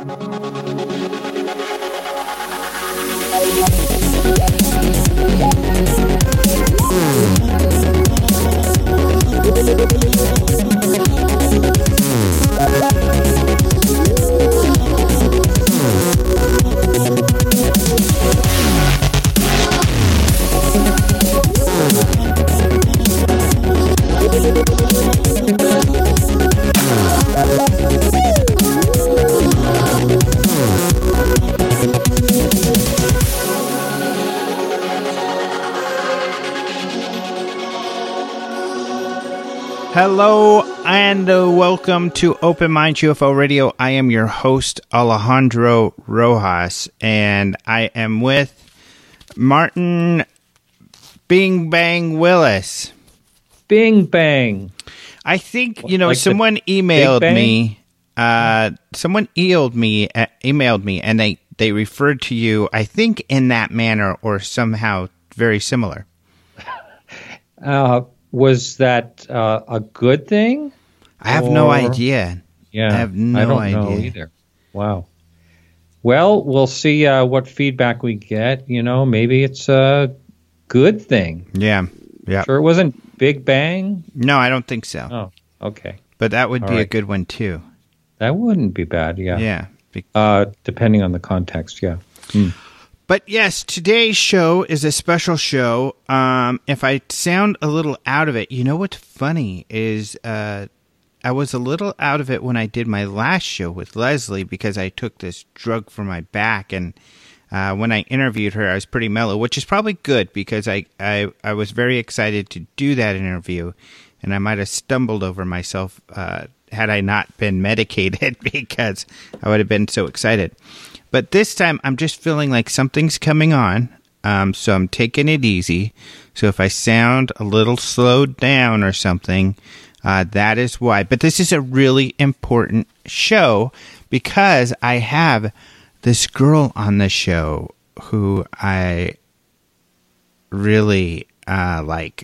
Hello and welcome to Open Mind UFO Radio. I am your host, Alejandro Rojas, and I am with Martin Bing Bang Willis. Bing Bang. I think, like someone emailed me. Someone emailed me, and they referred to you, I think, in that manner or somehow very similar. Was that a good thing? I have no idea. Yeah, I have no idea. know either. Wow. Well, we'll see what feedback we get. Maybe it's a good thing. Yeah. Sure it wasn't Big Bang? No, I don't think so. Oh, okay. But that would be a good one, too. That wouldn't be bad, yeah. Yeah. Depending on the context, yeah. But yes, today's show is a special show. If I sound a little out of it, what's funny is I was a little out of it when I did my last show with Leslie because I took this drug for my back. And when I interviewed her, I was pretty mellow, which is probably good because I was very excited to do that interview. And I might have stumbled over myself had I not been medicated because I would have been so excited. But this time, I'm just feeling like something's coming on, so I'm taking it easy. So if I sound a little slowed down or something, that is why. But this is a really important show because I have this girl on the show who I really like.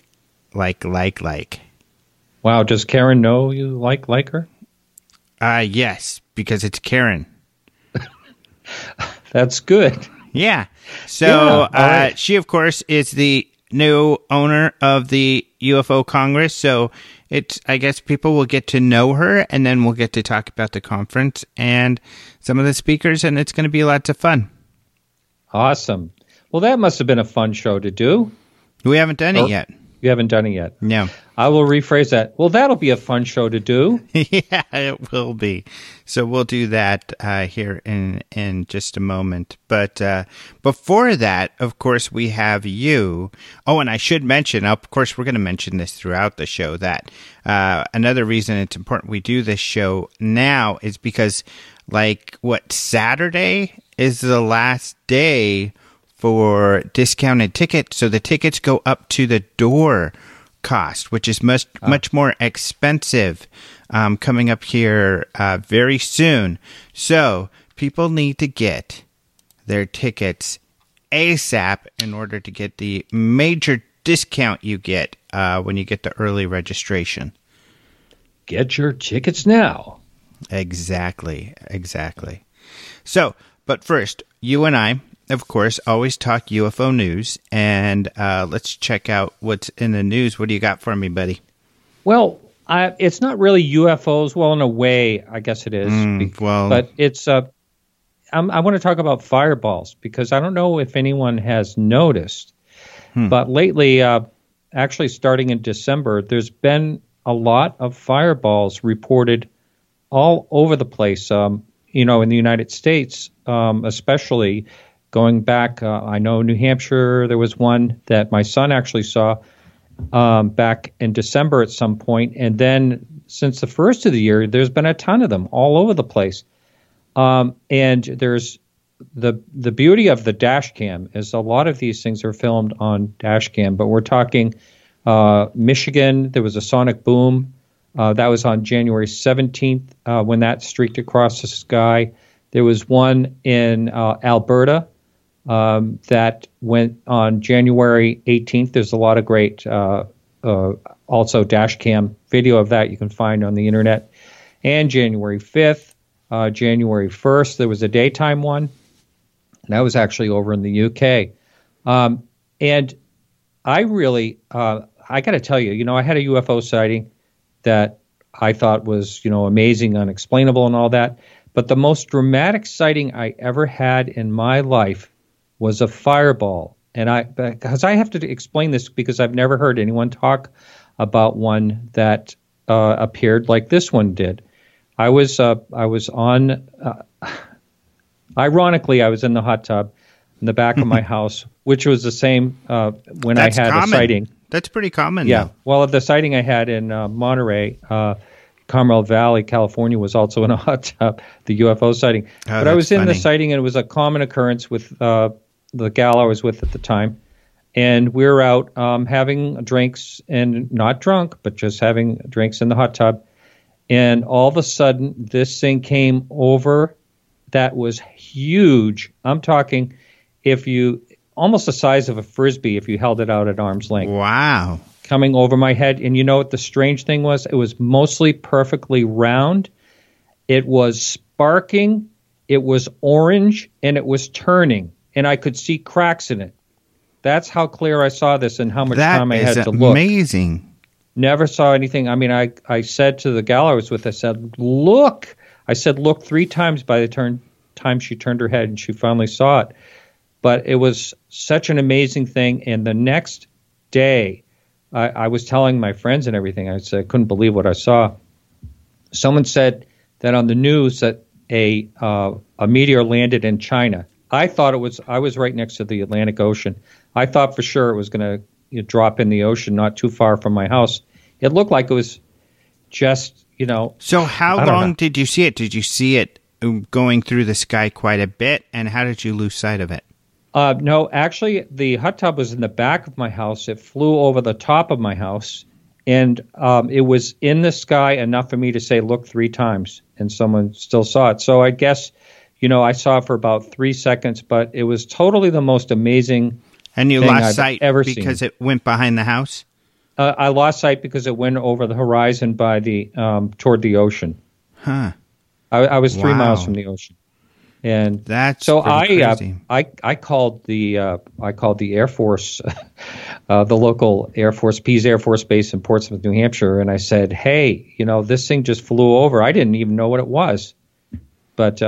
Wow, does Karen know you like her? Yes, because it's Karen. That's good. Yeah. So right. She, of course, is the new owner of the UFO Congress. So I guess people will get to know her, and then we'll get to talk about the conference and some of the speakers, and it's going to be lots of fun. Awesome. Well, that must have been a fun show to do. We haven't done it yet. You haven't done it yet? No. I will rephrase that. Well, that'll be a fun show to do. Yeah, it will be. So we'll do that here in just a moment. But before that, of course, we have you. Oh, and I should mention, of course, we're going to mention this throughout the show, that another reason it's important we do this show now is because, Saturday is the last day for discounted tickets, so the tickets go up to the door cost, which is much more expensive, coming up here very soon. So people need to get their tickets ASAP in order to get the major discount you get when you get the early registration. Get your tickets now. Exactly. So, but first, you and I, of course, always talk UFO news, and let's check out what's in the news. What do you got for me, buddy? Well, it's not really UFOs. Well, in a way, I guess it is. But it's. I want to talk about fireballs because I don't know if anyone has noticed, but lately, actually starting in December, there's been a lot of fireballs reported all over the place. In the United States, especially. Going back, I know New Hampshire, there was one that my son actually saw back in December at some point. And then since the first of the year, there's been a ton of them all over the place. And there's the beauty of the dash cam is a lot of these things are filmed on dash cam. But we're talking Michigan, there was a sonic boom. That was on January 17th when that streaked across the sky. There was one in Alberta. That went on January 18th. There's a lot of great also dash cam video of that you can find on the internet. And January 5th, January 1st. There was a daytime one, and that was actually over in the UK. And I really, I got to tell you, I had a UFO sighting that I thought was, amazing, unexplainable and all that. But the most dramatic sighting I ever had in my life was a fireball. And because I have to explain this because I've never heard anyone talk about one that appeared like this one did. I was on, ironically, I was in the hot tub in the back of my house, which was the same when That's I had common. A sighting. That's pretty common. Yeah. Though. Well, the sighting I had in Monterey, Carmel Valley, California, was also in a hot tub, the UFO sighting. But I was in the sighting, and it was a common occurrence with the gal I was with at the time. And we were out having drinks, and not drunk, but just having drinks in the hot tub. And all of a sudden, this thing came over that was huge. I'm talking almost the size of a Frisbee if you held it out at arm's length. Wow. Coming over my head. And you know what the strange thing was? It was mostly perfectly round. It was sparking. It was orange, and it was turning. And I could see cracks in it. That's how clear I saw this and how much time I had to look. That is amazing. Never saw anything. I mean, I said to the gal I was with, I said, look. I said, look 3 times by the time she turned her head, and she finally saw it. But it was such an amazing thing. And the next day, I was telling my friends and everything. I said I couldn't believe what I saw. Someone said that on the news that a meteor landed in China. I was right next to the Atlantic Ocean. I thought for sure it was going to drop in the ocean not too far from my house. It looked like it was just, So how long did you see it? Did you see it going through the sky quite a bit? And how did you lose sight of it? No, actually, the hot tub was in the back of my house. It flew over the top of my house, and it was in the sky enough for me to say, look 3 times, and someone still saw it. So I guess, I saw it for about 3 seconds, but it was totally the most amazing And you thing lost I've sight ever because seen. It went behind the house? I lost sight because it went over the horizon by toward the ocean. Huh. I was 3 miles from the ocean. And that's so crazy. I called the Air Force, the local Air Force, Pease Air Force Base in Portsmouth, New Hampshire, and I said, "Hey, this thing just flew over. I didn't even know what it was, but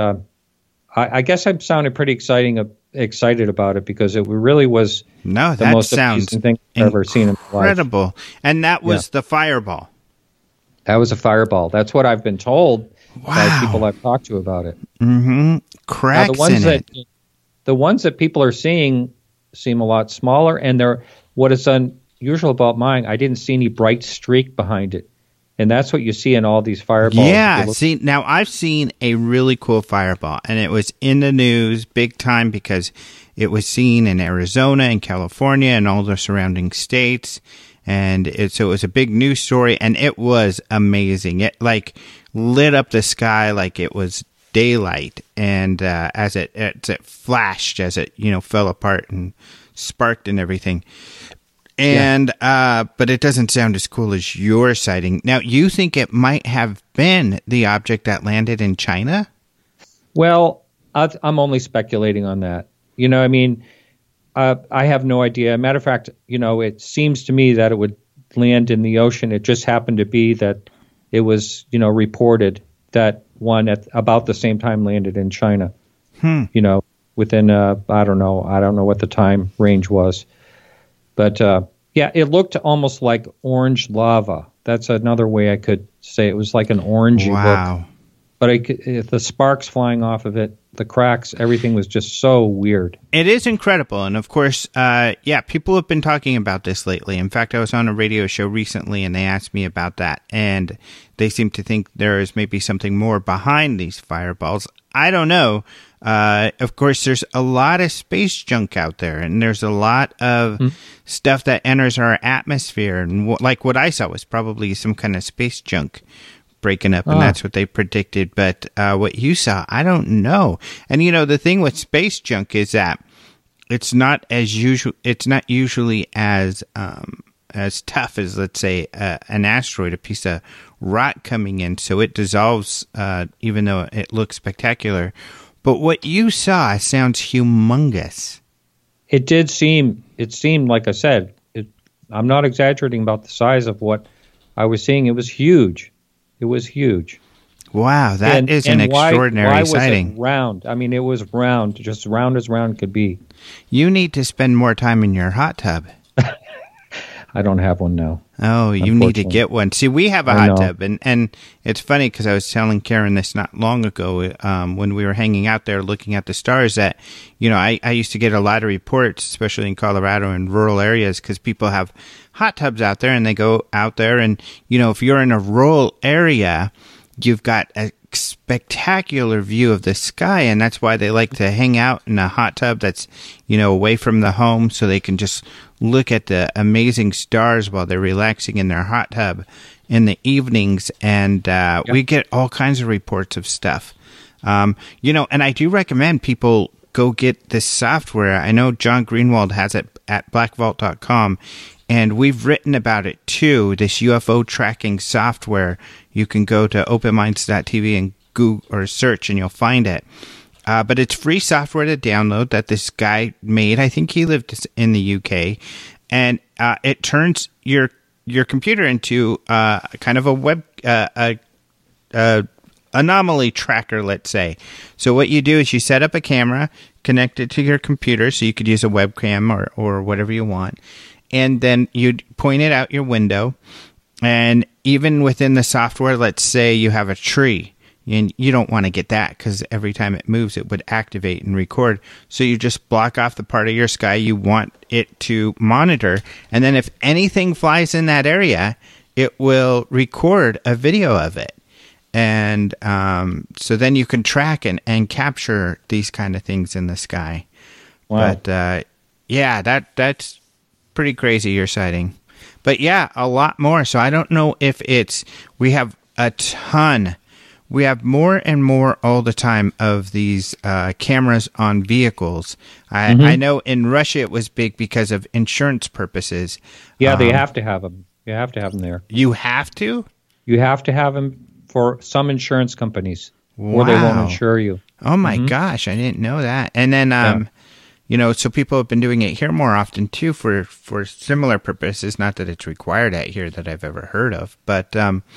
I guess I'm sounding pretty excited about it because it really was the most amazing thing I've ever seen in my life. Incredible, and that was the fireball. That was a fireball. That's what I've been told. Wow. By people I've talked to about it. Mm-hmm. Cracks in it. The ones that people are seeing seem a lot smaller, and what is unusual about mine, I didn't see any bright streak behind it. And that's what you see in all these fireballs. Yeah, see, now I've seen a really cool fireball, and it was in the news big time because it was seen in Arizona and California and all the surrounding states. And so it was a big news story, and it was amazing. It lit up the sky like it was daylight, and as it flashed, as it fell apart and sparked and everything. And but it doesn't sound as cool as your sighting. Now, you think it might have been the object that landed in China? Well, I'm only speculating on that. I have no idea. Matter of fact, it seems to me that it would land in the ocean. It just happened to be that it was, reported that one at about the same time landed in China. Within I don't know what the time range was, but it looked almost like orange lava. That's another way I could say it was like an orangey look. But the sparks flying off of it, the cracks, everything was just so weird. It is incredible. And of course, people have been talking about this lately. In fact, I was on a radio show recently and they asked me about that. And they seem to think there is maybe something more behind these fireballs. I don't know. Of course, there's a lot of space junk out there, and there's a lot of stuff that enters our atmosphere. And what I saw was probably some kind of space junk breaking up, and that's what they predicted. But what you saw, I don't know. And the thing with space junk is that it's not usually as as tough as, let's say, an asteroid, a piece of rock coming in, so it dissolves, even though it looks spectacular. But what you saw sounds humongous. It seemed, like I said, I'm not exaggerating about the size of what I was seeing. It was huge. It was huge. Wow, that is an extraordinary sighting. Why was it round? I mean, it was round, just round as round could be. You need to spend more time in your hot tub. I don't have one now. Oh, you need to get one. See, we have a hot tub, and it's funny because I was telling Karen this not long ago when we were hanging out there looking at the stars that, I used to get a lot of reports, especially in Colorado and rural areas, because people have hot tubs out there and they go out there and, if you're in a rural area, you've got a spectacular view of the sky, and that's why they like to hang out in a hot tub that's, away from the home so they can just look at the amazing stars while they're relaxing in their hot tub in the evenings. And we get all kinds of reports of stuff. And I do recommend people go get this software. I know John Greenwald has it at blackvault.com, and we've written about it too, this UFO tracking software. You can go to openminds.tv and Google or search and you'll find it. But it's free software to download that this guy made. I think he lived in the UK. And it turns your computer into kind of a web anomaly tracker, let's say. So what you do is you set up a camera, connect it to your computer, so you could use a webcam or whatever you want. And then you'd point it out your window. And even within the software, let's say you have a tree. And you don't want to get that because every time it moves, it would activate and record. So you just block off the part of your sky you want it to monitor. And then if anything flies in that area, it will record a video of it. And so then you can track and capture these kind of things in the sky. Wow. But that's pretty crazy, your sighting. But yeah, a lot more. So I don't know if we have a ton. We have more and more all the time of these cameras on vehicles. I know in Russia it was big because of insurance purposes. Yeah, they have to have them. You have to have them there. You have to? You have to have them for some insurance companies, or they won't insure you. Oh my gosh, I didn't know that. And then, so people have been doing it here more often too for similar purposes. Not that it's required out here that I've ever heard of, but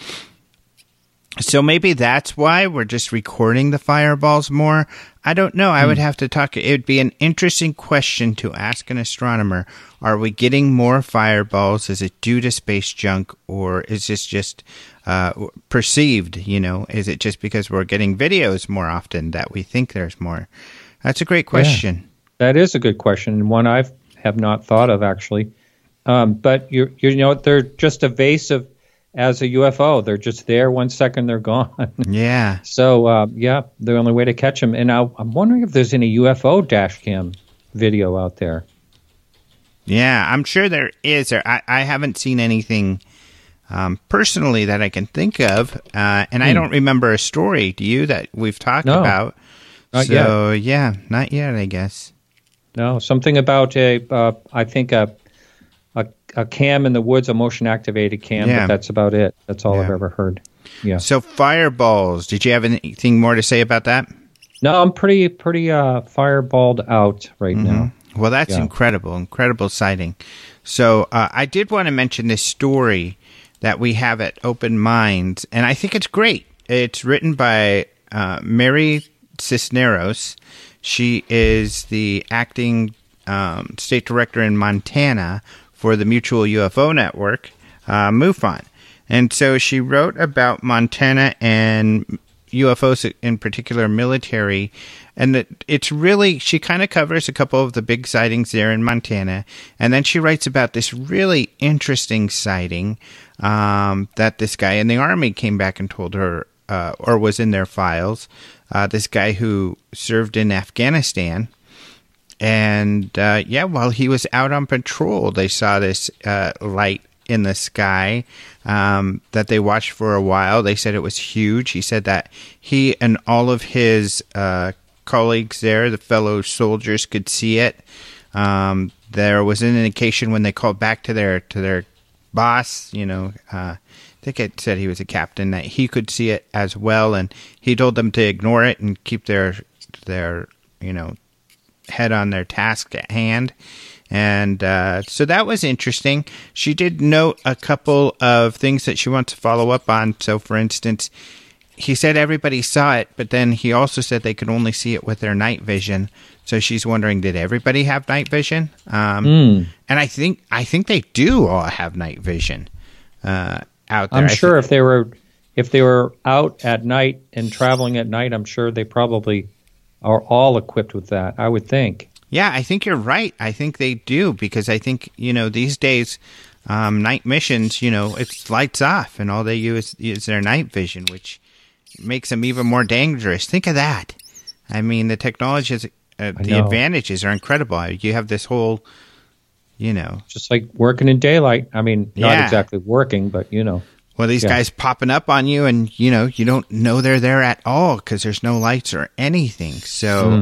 so maybe that's why we're just recording the fireballs more. I don't know. I would have to talk. It would be an interesting question to ask an astronomer. Are we getting more fireballs? Is it due to space junk, or is this just perceived? Is it just because we're getting videos more often that we think there's more? That's a great question. Yeah, that is a good question, and one I have not thought of actually. But they're just evasive. As a UFO, they're just there 1 second, they're gone. Yeah. So, the only way to catch them. And I'm wondering if there's any UFO dash cam video out there. Yeah, I'm sure there is. I haven't seen anything personally that I can think of, and I don't remember a story. Do you that we've talked about? Not yet. Yeah, not yet. I guess. No, something about I think a cam in the woods, a motion activated cam, but that's about it. That's all I've ever heard. Yeah. So fireballs. Did you have anything more to say about that? No, I'm pretty fireballed out right now. Well, that's incredible sighting. So I did want to mention this story that we have at Open Minds, and I think it's great. It's written by Mary Cisneros. She is the acting state director in Montana for the Mutual UFO Network, MUFON. And so she wrote about Montana and UFOs, in particular military, and it's really, she kind of covers a couple of the big sightings there in Montana, and then she writes about this really interesting sighting that this guy in the Army came back and told her, or was in their files, this guy who served in Afghanistan. And, while he was out on patrol, they saw this light in the sky that they watched for a while. They said it was huge. He said that he and all of his colleagues there, the fellow soldiers, could see it. There was an indication when they called back to their boss, I think it said he was a captain, that he could see it as well, and he told them to ignore it and keep their head on their task at hand. And so that was interesting. She did note a couple of things that she wants to follow up on. So, for instance, he said everybody saw it, but then he also said they could only see it with their night vision. So she's wondering, did everybody have night vision? And I think they do all have night vision out there. I'm sure if they were out at night and traveling at night, I'm sure they probably are all equipped with that, I would think. Yeah, I think you're right. I think they do, because I think, these days, night missions, it's lights off, and all they use is their night vision, which makes them even more dangerous. Think of that. I mean, the technology, the advantages are incredible. You have this whole, Just like working in daylight. I mean, not exactly working, but, Well, these guys popping up on you, and, you don't know they're there at all because there's no lights or anything. So,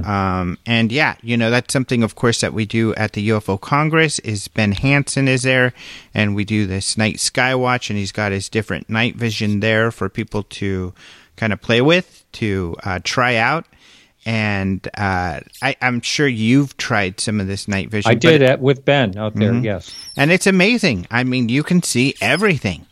that's something, of course, that we do at the UFO Congress. Is Ben Hansen is there, and we do this night sky watch, and he's got his different night vision there for people to kind of play with, to try out. And I'm sure you've tried some of this night vision. I did with Ben out there, yes. And it's amazing. I mean, you can see everything.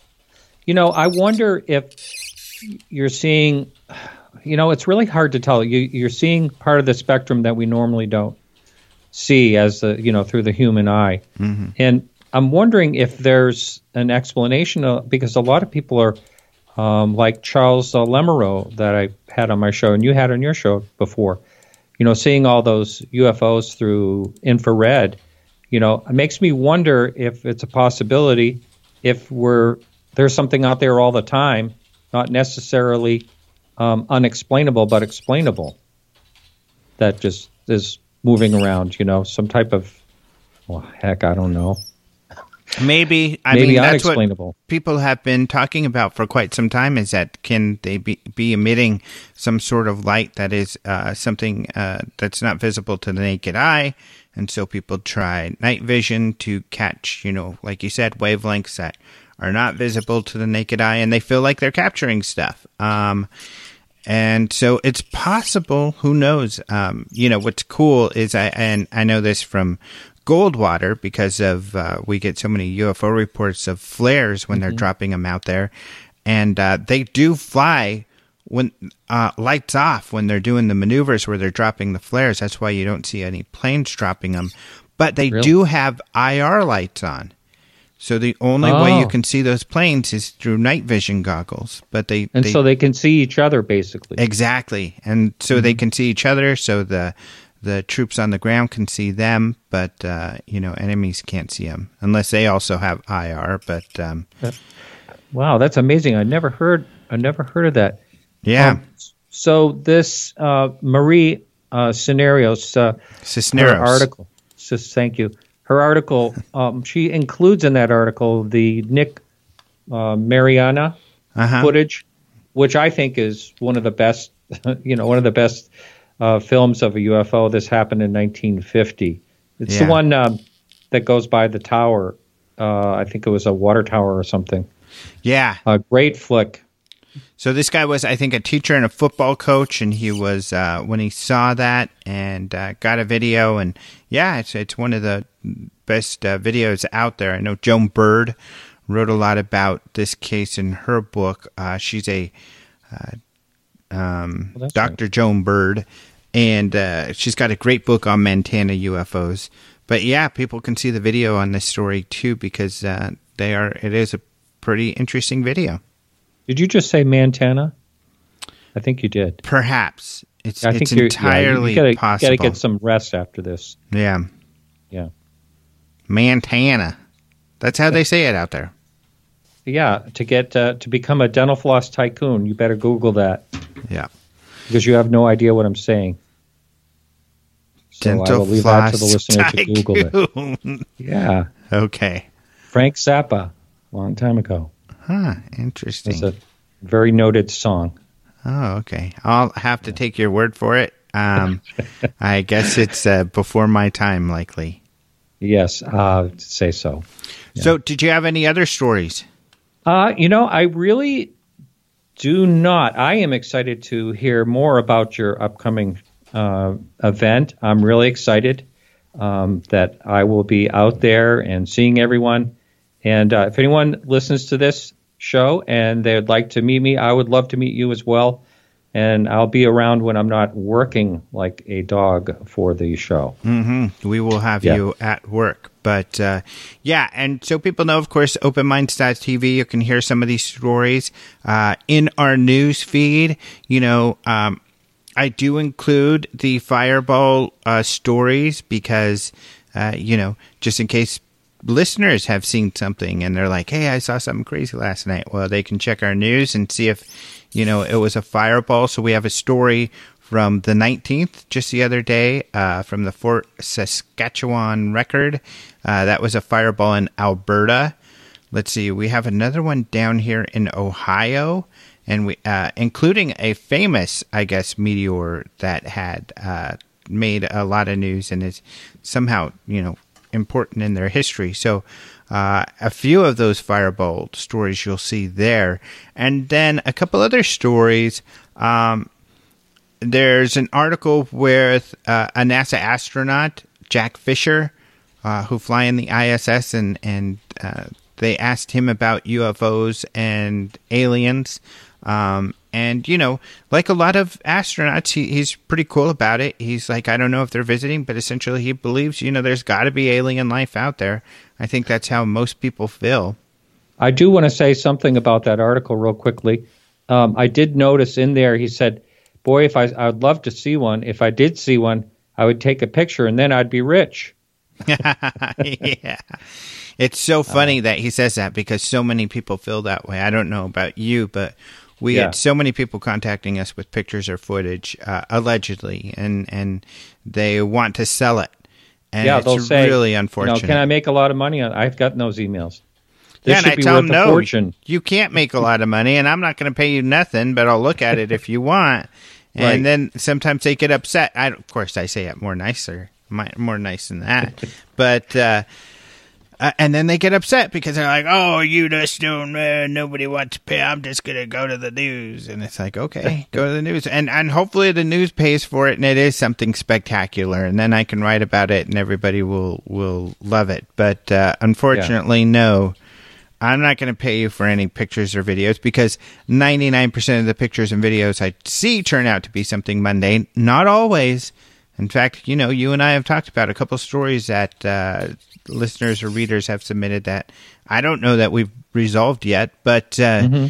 I wonder if you're seeing, it's really hard to tell. You're seeing part of the spectrum that we normally don't see as through the human eye. Mm-hmm. And I'm wondering if there's an explanation, because a lot of people are like Charles Lemereau that I had on my show, and you had on your show before, seeing all those UFOs through infrared, it makes me wonder if it's a possibility if there's something out there all the time, not necessarily unexplainable, but explainable, that just is moving around, some type of, I don't know. Maybe that's what people have been talking about for quite some time, is that can they be emitting some sort of light that is something that's not visible to the naked eye, and so people try night vision to catch, like you said, wavelengths that are not visible to the naked eye, and they feel like they're capturing stuff. And so it's possible, who knows? What's cool is, I know this from Goldwater, because of we get so many UFO reports of flares when they're dropping them out there, and they do fly when lights off when they're doing the maneuvers where they're dropping the flares. That's why you don't see any planes dropping them, but they do have IR lights on. So the only way you can see those planes is through night vision goggles. But so they can see each other, basically. Exactly, and so they can see each other. So the troops on the ground can see them, but enemies can't see them unless they also have IR. But wow, that's amazing! I never heard of that. Yeah. So this Marie Cisneros article. Thank you. Her article, she includes in that article the Nick Mariana footage, which I think is one of the best, films of a UFO. This happened in 1950. It's the one that goes by the tower. I think it was a water tower or something. Yeah. A great flick. So this guy was, I think, a teacher and a football coach, and he was, when he saw that and got a video, and it's one of the best videos out there. I know Joan Bird wrote a lot about this case in her book. She's a Dr. Joan Bird, and she's got a great book on Montana UFOs. But people can see the video on this story too, because it is a pretty interesting video. Did you just say Montana? I think you did. Perhaps. It's entirely possible. You got to get some rest after this. Yeah. Yeah. Montana. That's how they say it out there. Yeah. To become a dental floss tycoon, you better Google that. Yeah. Because you have no idea what I'm saying. So dental I will leave that to the listener tycoon. To Google it. Yeah. Okay. Frank Zappa, long time ago. Huh, interesting. It's a very noted song. Oh, okay. I'll have to take your word for it. I guess it's before my time, likely. Yes, say so. Yeah. So did you have any other stories? I really do not. I am excited to hear more about your upcoming event. I'm really excited that I will be out there and seeing everyone. And if anyone listens to this show and they'd like to meet me, I would love to meet you as well. And I'll be around when I'm not working like a dog for the show. Mm-hmm. We will have you at work. But, and so people know, of course, OpenMinds.tv, you can hear some of these stories in our news feed. I do include the Fireball stories because, just in case listeners have seen something and they're like, hey, I saw something crazy last night. Well, they can check our news and see if, it was a fireball. So we have a story from the 19th, just the other day, from the Fort Saskatchewan Record. That was a fireball in Alberta. Let's see, we have another one down here in Ohio, and we, including a famous, I guess, meteor that had made a lot of news and is somehow, important in their history. So a few of those fireball stories you'll see there. And then a couple other stories. There's an article with a NASA astronaut, Jack Fisher, who fly in the ISS, and they asked him about UFOs and aliens. And, like a lot of astronauts, he's pretty cool about it. He's like, I don't know if they're visiting, but essentially he believes, there's got to be alien life out there. I think that's how most people feel. I do want to say something about that article real quickly. I did notice in there, he said, boy, I'd love to see one. If I did see one, I would take a picture and then I'd be rich. Yeah. It's so funny that he says that because so many people feel that way. I don't know about you, but we had so many people contacting us with pictures or footage, allegedly, and they want to sell it. And they'll say, really unfortunate. Can I make a lot of money on it? I've gotten those emails. This and I tell them, no, you can't make a lot of money, and I'm not going to pay you nothing, but I'll look at it if you want. And then sometimes they get upset. Of course, I say it more nice than that. But and then they get upset because they're like, oh, you just don't, nobody wants to pay. I'm just going to go to the news. And it's like, okay, go to the news. And hopefully the news pays for it and it is something spectacular. And then I can write about it and everybody will love it. But unfortunately, no, I'm not going to pay you for any pictures or videos because 99% of the pictures and videos I see turn out to be something mundane. Not always. In fact, you and I have talked about a couple stories that listeners or readers have submitted that I don't know that we've resolved yet, but I'm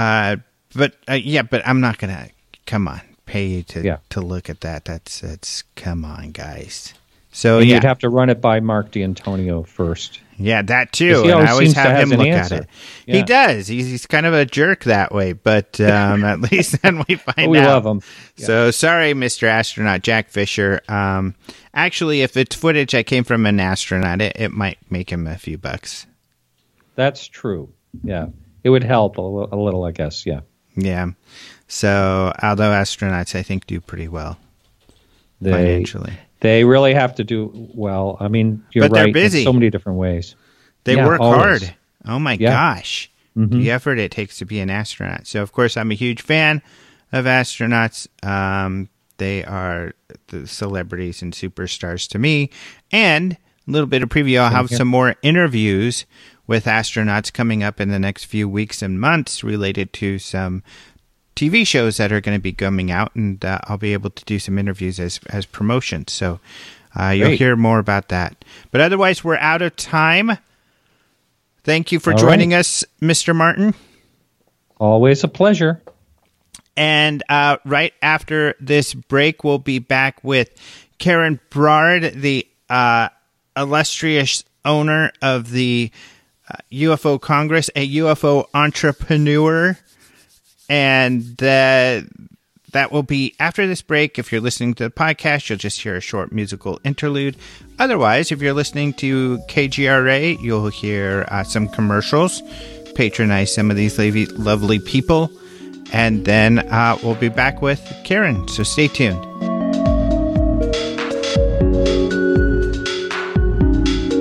not going to, come on, pay you to look at that. That's come on, guys. So you'd have to run it by Mark D'Antonio first. Yeah, that too. And I always have him look at it. Yeah. He does. He's kind of a jerk that way, but at least then we find out. We love him. Yeah. So sorry, Mr. Astronaut, Jack Fisher. Actually, if it's footage that came from an astronaut, it might make him a few bucks. That's true. Yeah. It would help a little, I guess. Yeah. Yeah. So although astronauts, I think, do pretty well financially. They really have to do well. I mean, you're right. They're busy in so many different ways. They work hard. Oh my gosh. Mm-hmm. The effort it takes to be an astronaut. So, of course, I'm a huge fan of astronauts. They are the celebrities and superstars to me. And a little bit of preview, I'll have some more interviews with astronauts coming up in the next few weeks and months related to some TV shows that are going to be coming out, and I'll be able to do some interviews as promotions. So you'll hear more about that. But otherwise, we're out of time. Thank you for joining us, Mr. Martin. Always a pleasure. And right after this break, we'll be back with Karen Brard, the illustrious owner of the UFO Congress, a UFO entrepreneur. And that will be after this break. If you're listening to the podcast, you'll just hear a short musical interlude. Otherwise, if you're listening to KGRA, you'll hear some commercials, patronize some of these lovely people, and then we'll be back with Karen. So stay tuned.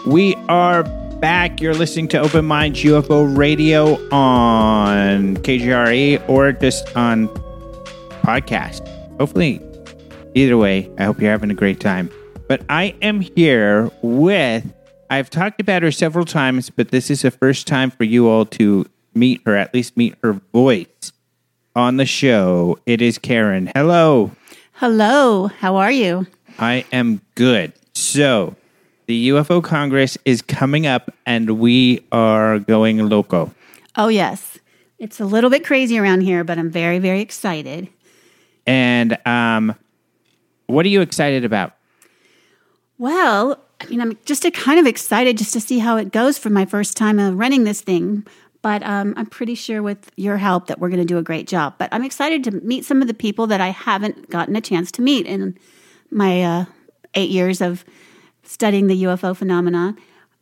We are back. You're listening to Open Minds UFO Radio on KGRE or just on podcast. Hopefully, either way, I hope you're having a great time. But I am here with, I've talked about her several times, but this is the first time for you all to meet her, at least meet her voice on the show. It is Karen. Hello. Hello. How are you? I am good. So, the UFO Congress is coming up, and we are going loco. Oh, yes. It's a little bit crazy around here, but I'm very, very excited. And what are you excited about? Well, I mean, I'm just kind of excited just to see how it goes for my first time running this thing. But I'm pretty sure with your help that we're going to do a great job. But I'm excited to meet some of the people that I haven't gotten a chance to meet in my 8 years of studying the UFO phenomenon.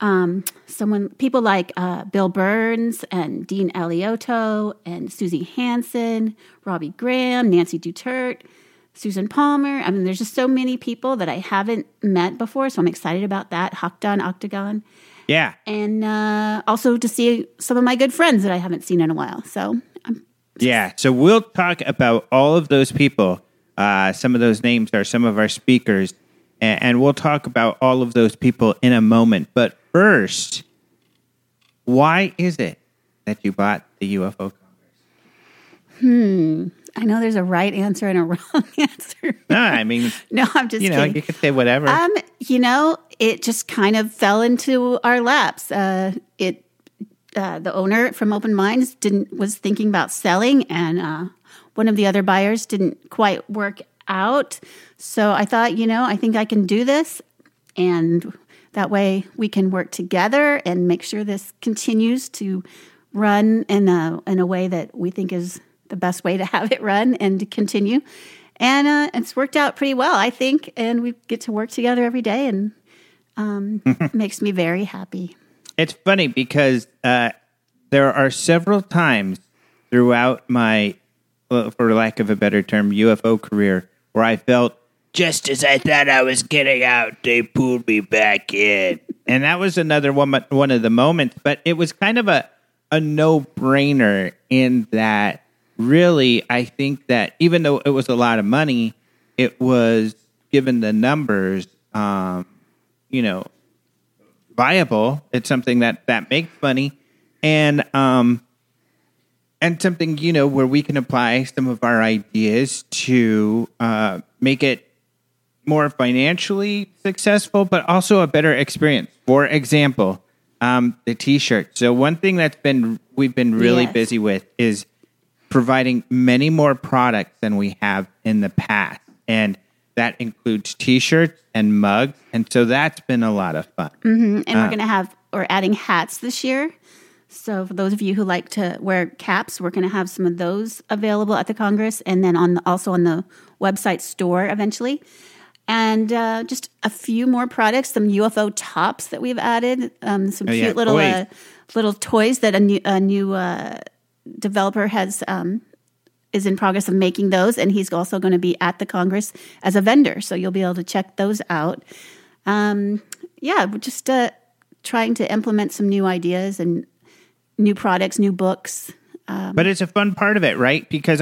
People like Bill Burns and Dean Alioto and Susie Hansen, Robbie Graham, Nancy Duterte, Susan Palmer. I mean, there's just so many people that I haven't met before, so I'm excited about that. Hakdan Octagon. Yeah. And also to see some of my good friends that I haven't seen in a while. So so we'll talk about all of those people. Some of those names are some of our speakers. And we'll talk about all of those people in a moment. But first, why is it that you bought the UFO Congress? I know there's a right answer and a wrong answer. No, I mean... No, I'm just kidding. You could say whatever. It just kind of fell into our laps. The owner from Open Minds was thinking about selling, and one of the other buyers didn't quite work out. So I thought, I think I can do this, and that way we can work together and make sure this continues to run in a way that we think is the best way to have it run and to continue. And it's worked out pretty well, I think, and we get to work together every day, and makes me very happy. It's funny because there are several times throughout my, for lack of a better term, UFO career where I felt, just as I thought I was getting out, they pulled me back in. And that was another one of the moments, but it was kind of a no-brainer in that really I think that even though it was a lot of money, it was, given the numbers, viable. It's something that makes money, and something, where we can apply some of our ideas to make it more financially successful, but also a better experience. For example, the T-shirt. So one thing we've been really busy with is providing many more products than we have in the past, and that includes T-shirts and mugs, and so that's been a lot of fun. Mm-hmm. And we're adding hats this year. So for those of you who like to wear caps, we're going to have some of those available at the Congress, and then also on the website store eventually. And just a few more products, some UFO tops that we've added, some cute little toys that a new developer is in progress of making those, and he's also going to be at the Congress as a vendor, so you'll be able to check those out. We're just trying to implement some new ideas and new products, new books. But it's a fun part of it, right? Because,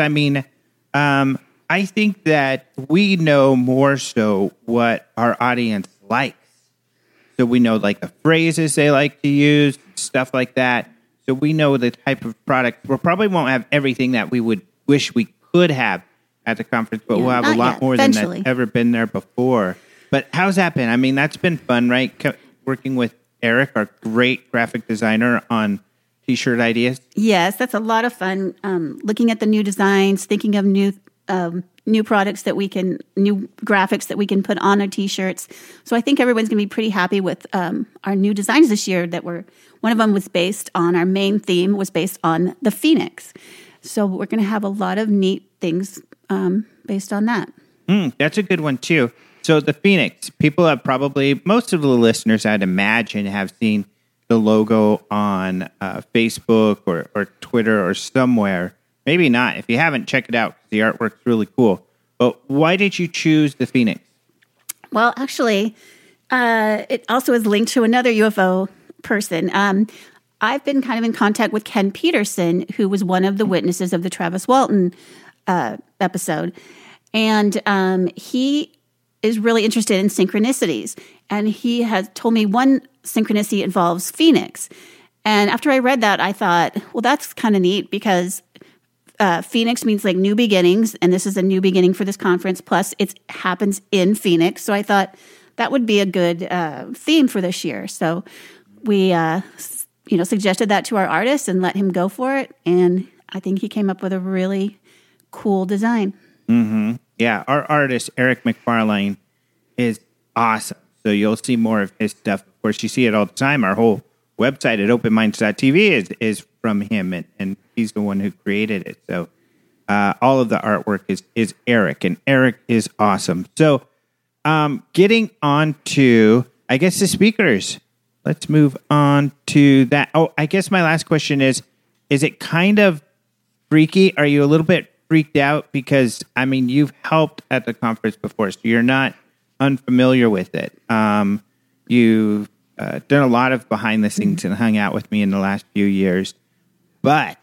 I think that we know more so what our audience likes. So we know, like, the phrases they like to use, stuff like that. So we know the type of product. We probably won't have everything that we would wish we could have at the conference, but we'll have a lot more eventually. Than that's ever been there before. But how's that been? I mean, that's been fun, right? Working with Eric, our great graphic designer, on T-shirt ideas. Yes, that's a lot of fun. Looking at the new designs, thinking of new products new graphics that we can put on our T-shirts. So I think everyone's going to be pretty happy with our new designs this year. One of them was based on, our main theme was based on the Phoenix. So we're going to have a lot of neat things based on that. That's a good one too. So the Phoenix, people have most of the listeners, I'd imagine, have seen the logo on Facebook or Twitter or somewhere. Maybe not. If you haven't, check it out. The artwork's really cool. But why did you choose the Phoenix? Well, actually, It also is linked to another UFO person. I've been kind of in contact with Ken Peterson, who was one of the witnesses of the Travis Walton episode. And he is really interested in synchronicities. And he has told me one synchronicity involves Phoenix. And after I read that, I thought, well, that's kind of neat because Phoenix means like new beginnings. And this is a new beginning for this conference. Plus, it happens in Phoenix. So I thought that would be a good theme for this year. So we suggested that to our artist and let him go for it. And I think he came up with a really cool design. Mm-hmm. Yeah, our artist, Eric McFarlane, is awesome. So you'll see more of his stuff. Of course, you see it all the time. Our whole website at openminds.tv is from him, and he's the one who created it. So all of the artwork is Eric, and Eric is awesome. So getting on to, I guess, the speakers. Let's move on to that. Oh, I guess my last question is it kind of freaky? Are you a little bit freaked out? Because, I mean, you've helped at the conference before, so you're not unfamiliar with it. You've done a lot of behind the scenes and hung out with me in the last few years. But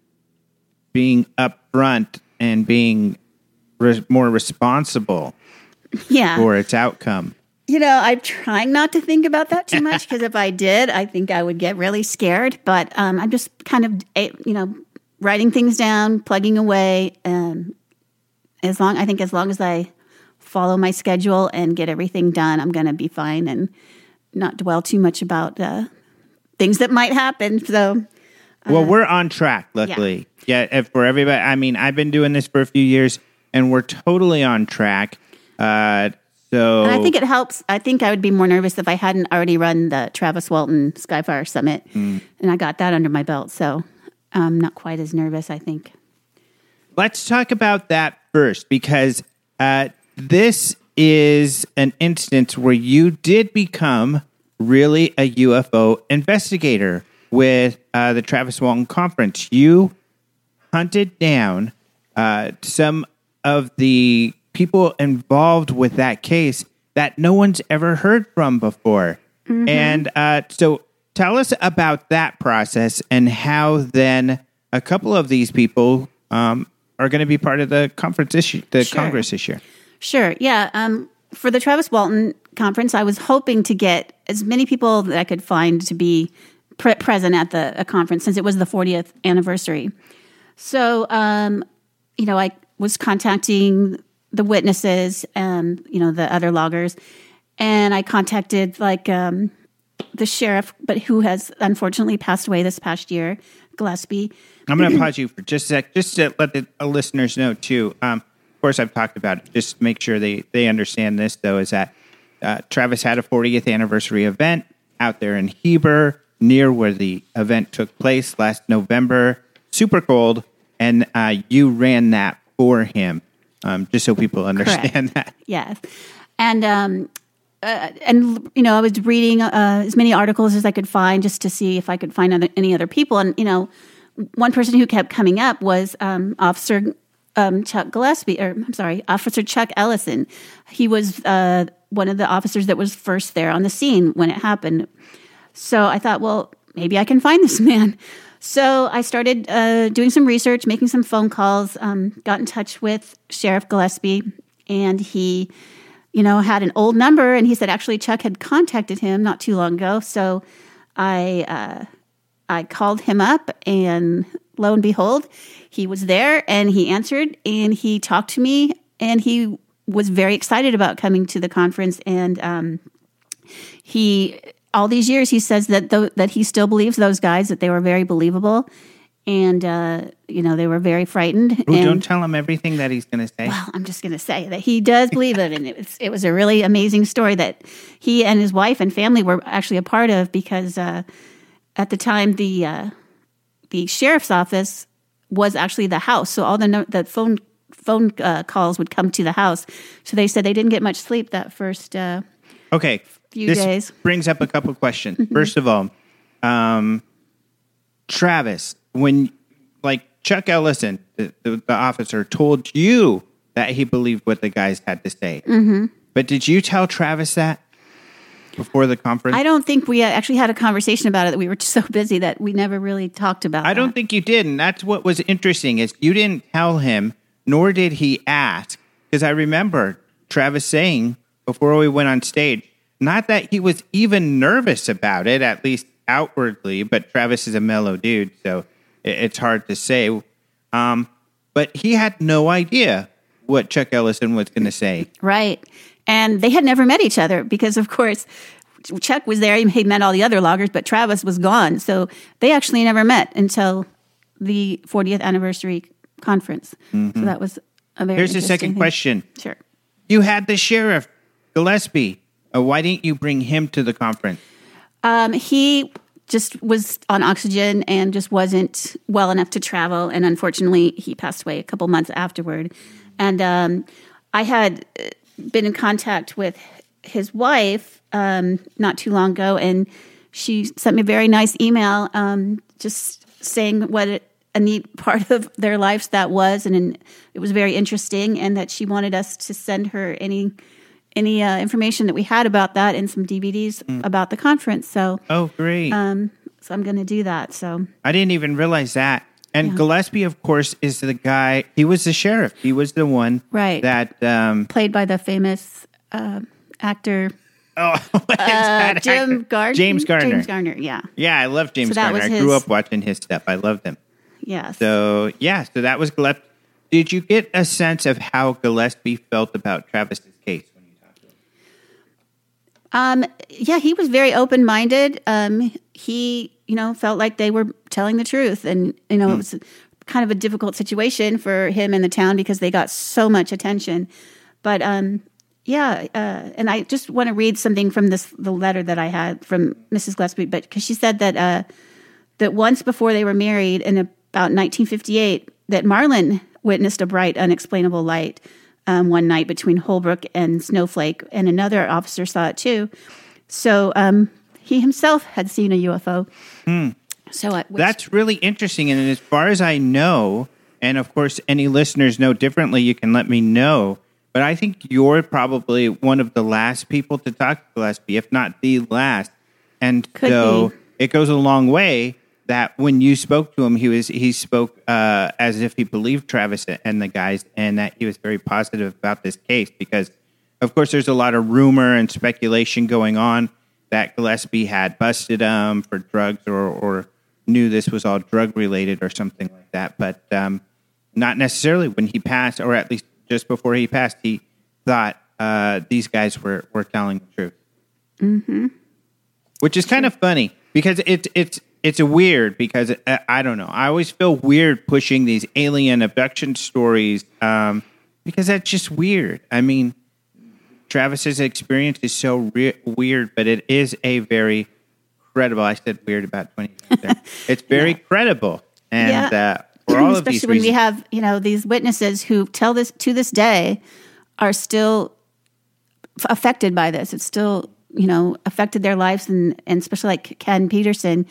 being up front and being more responsible for its outcome. I'm trying not to think about that too much because if I did, I think I would get really scared. But I'm just kind of, writing things down, plugging away. As long as I follow my schedule and get everything done, I'm going to be fine and not dwell too much about things that might happen. So, well, we're on track, luckily. Yeah, for everybody. I mean, I've been doing this for a few years, and we're totally on track. And I think it helps. I think I would be more nervous if I hadn't already run the Travis Walton Skyfire Summit, and I got that under my belt. So I'm not quite as nervous, I think. Let's talk about that first, because this is an instance where you did become really a UFO investigator with the Travis Walton Conference. You hunted down some of the people involved with that case that no one's ever heard from before. Mm-hmm. And so tell us about that process and how then a couple of these people are going to be part of the conference Congress this year. Sure. Yeah. For the Travis Walton Conference, I was hoping to get as many people that I could find to be present at the conference since it was the 40th anniversary. So, I was contacting the witnesses and, the other loggers. And I contacted the sheriff, but who has unfortunately passed away this past year, Gillespie. I'm going to pause you for just a sec, just to let the listeners know too. Of course, I've talked about it. Just to make sure they understand this, though, is that Travis had a 40th anniversary event out there in Heber, near where the event took place last November. Super cold, and you ran that for him. Just so people understand that. Yes. And I was reading as many articles as I could find just to see if I could find any other people. And, one person who kept coming up was Officer Officer Chuck Ellison. He was one of the officers that was first there on the scene when it happened. So I thought, well, maybe I can find this man. So I started doing some research, making some phone calls, got in touch with Sheriff Gillespie, and he, had an old number, and he said actually Chuck had contacted him not too long ago. So I called him up, and lo and behold, he was there, and he answered, and he talked to me, and he was very excited about coming to the conference, and all these years, he says that he still believes those guys, that they were very believable, and they were very frightened. Ooh, don't tell him everything that he's going to say. Well, I'm just going to say that he does believe it, and it was a really amazing story that he and his wife and family were actually a part of, because at the time the sheriff's office was actually the house, so all the phone calls would come to the house. So they said they didn't get much sleep that first. Okay. This brings up a couple questions. Mm-hmm. First of all, Travis, when Chuck Ellison, the officer, told you that he believed what the guys had to say, but did you tell Travis that? before the conference? I don't think we actually had a conversation about it. We were so busy that we never really talked about it. I don't think you did, and that's what was interesting is you didn't tell him, nor did he ask, because I remember Travis saying before we went on stage, not that he was even nervous about it, at least outwardly, but Travis is a mellow dude, so it's hard to say. But he had no idea what Chuck Ellison was going to say. Right. And they had never met each other because, of course, Chuck was there. He met all the other loggers, but Travis was gone. So they actually never met until the 40th anniversary conference. Mm-hmm. So that was a very Here's the second question. Sure. You had the sheriff, Gillespie. Why didn't you bring him to the conference? He just was on oxygen and just wasn't well enough to travel. And unfortunately, he passed away a couple months afterward. And I had been in contact with his wife not too long ago, and she sent me a very nice email just saying what a neat part of their lives that was. And it was very interesting, and that she wanted us to send her any information that we had about that and some DVDs about the conference. So, oh, great. So I'm going to do that. So I didn't even realize that. And Gillespie, of course, is the guy. He was the sheriff. He was the one that played by the famous actor. Oh, James Garner. James Garner. James Garner. Yeah. Yeah, I love James Garner. I grew up watching his stuff. I loved him. Yes. So that was Gillespie. Did you get a sense of how Gillespie felt about Travis's case when you talked to him? Yeah, he was very open-minded. He, felt like they were telling the truth. And, it was kind of a difficult situation for him and the town because they got so much attention. But, and I just want to read something from the letter that I had from Mrs. Gillespie, but because she said that once before they were married in about 1958, that Marlin witnessed a bright, unexplainable light one night between Holbrook and Snowflake, and another officer saw it too. So he himself had seen a UFO. So that's really interesting. And as far as I know, and of course any listeners know differently, you can let me know. But I think you're probably one of the last people to talk to Gillespie, if not the last. And it goes a long way that when you spoke to him, he spoke as if he believed Travis and the guys, and that he was very positive about this case because, of course, there's a lot of rumor and speculation going on that Gillespie had busted him for drugs or knew this was all drug-related or something like that. But not necessarily. When he passed, or at least just before he passed, he thought these guys were telling the truth. Mm-hmm. Which is kind of funny because it's weird because I don't know. I always feel weird pushing these alien abduction stories because that's just weird. I mean, Travis's experience is so weird, but it is a very credible. I said weird about 20 years there. It's very credible, and for all of these reasons, especially when we have these witnesses who tell this to this day are still affected by this. It's still affected their lives, and especially like Ken Peterson.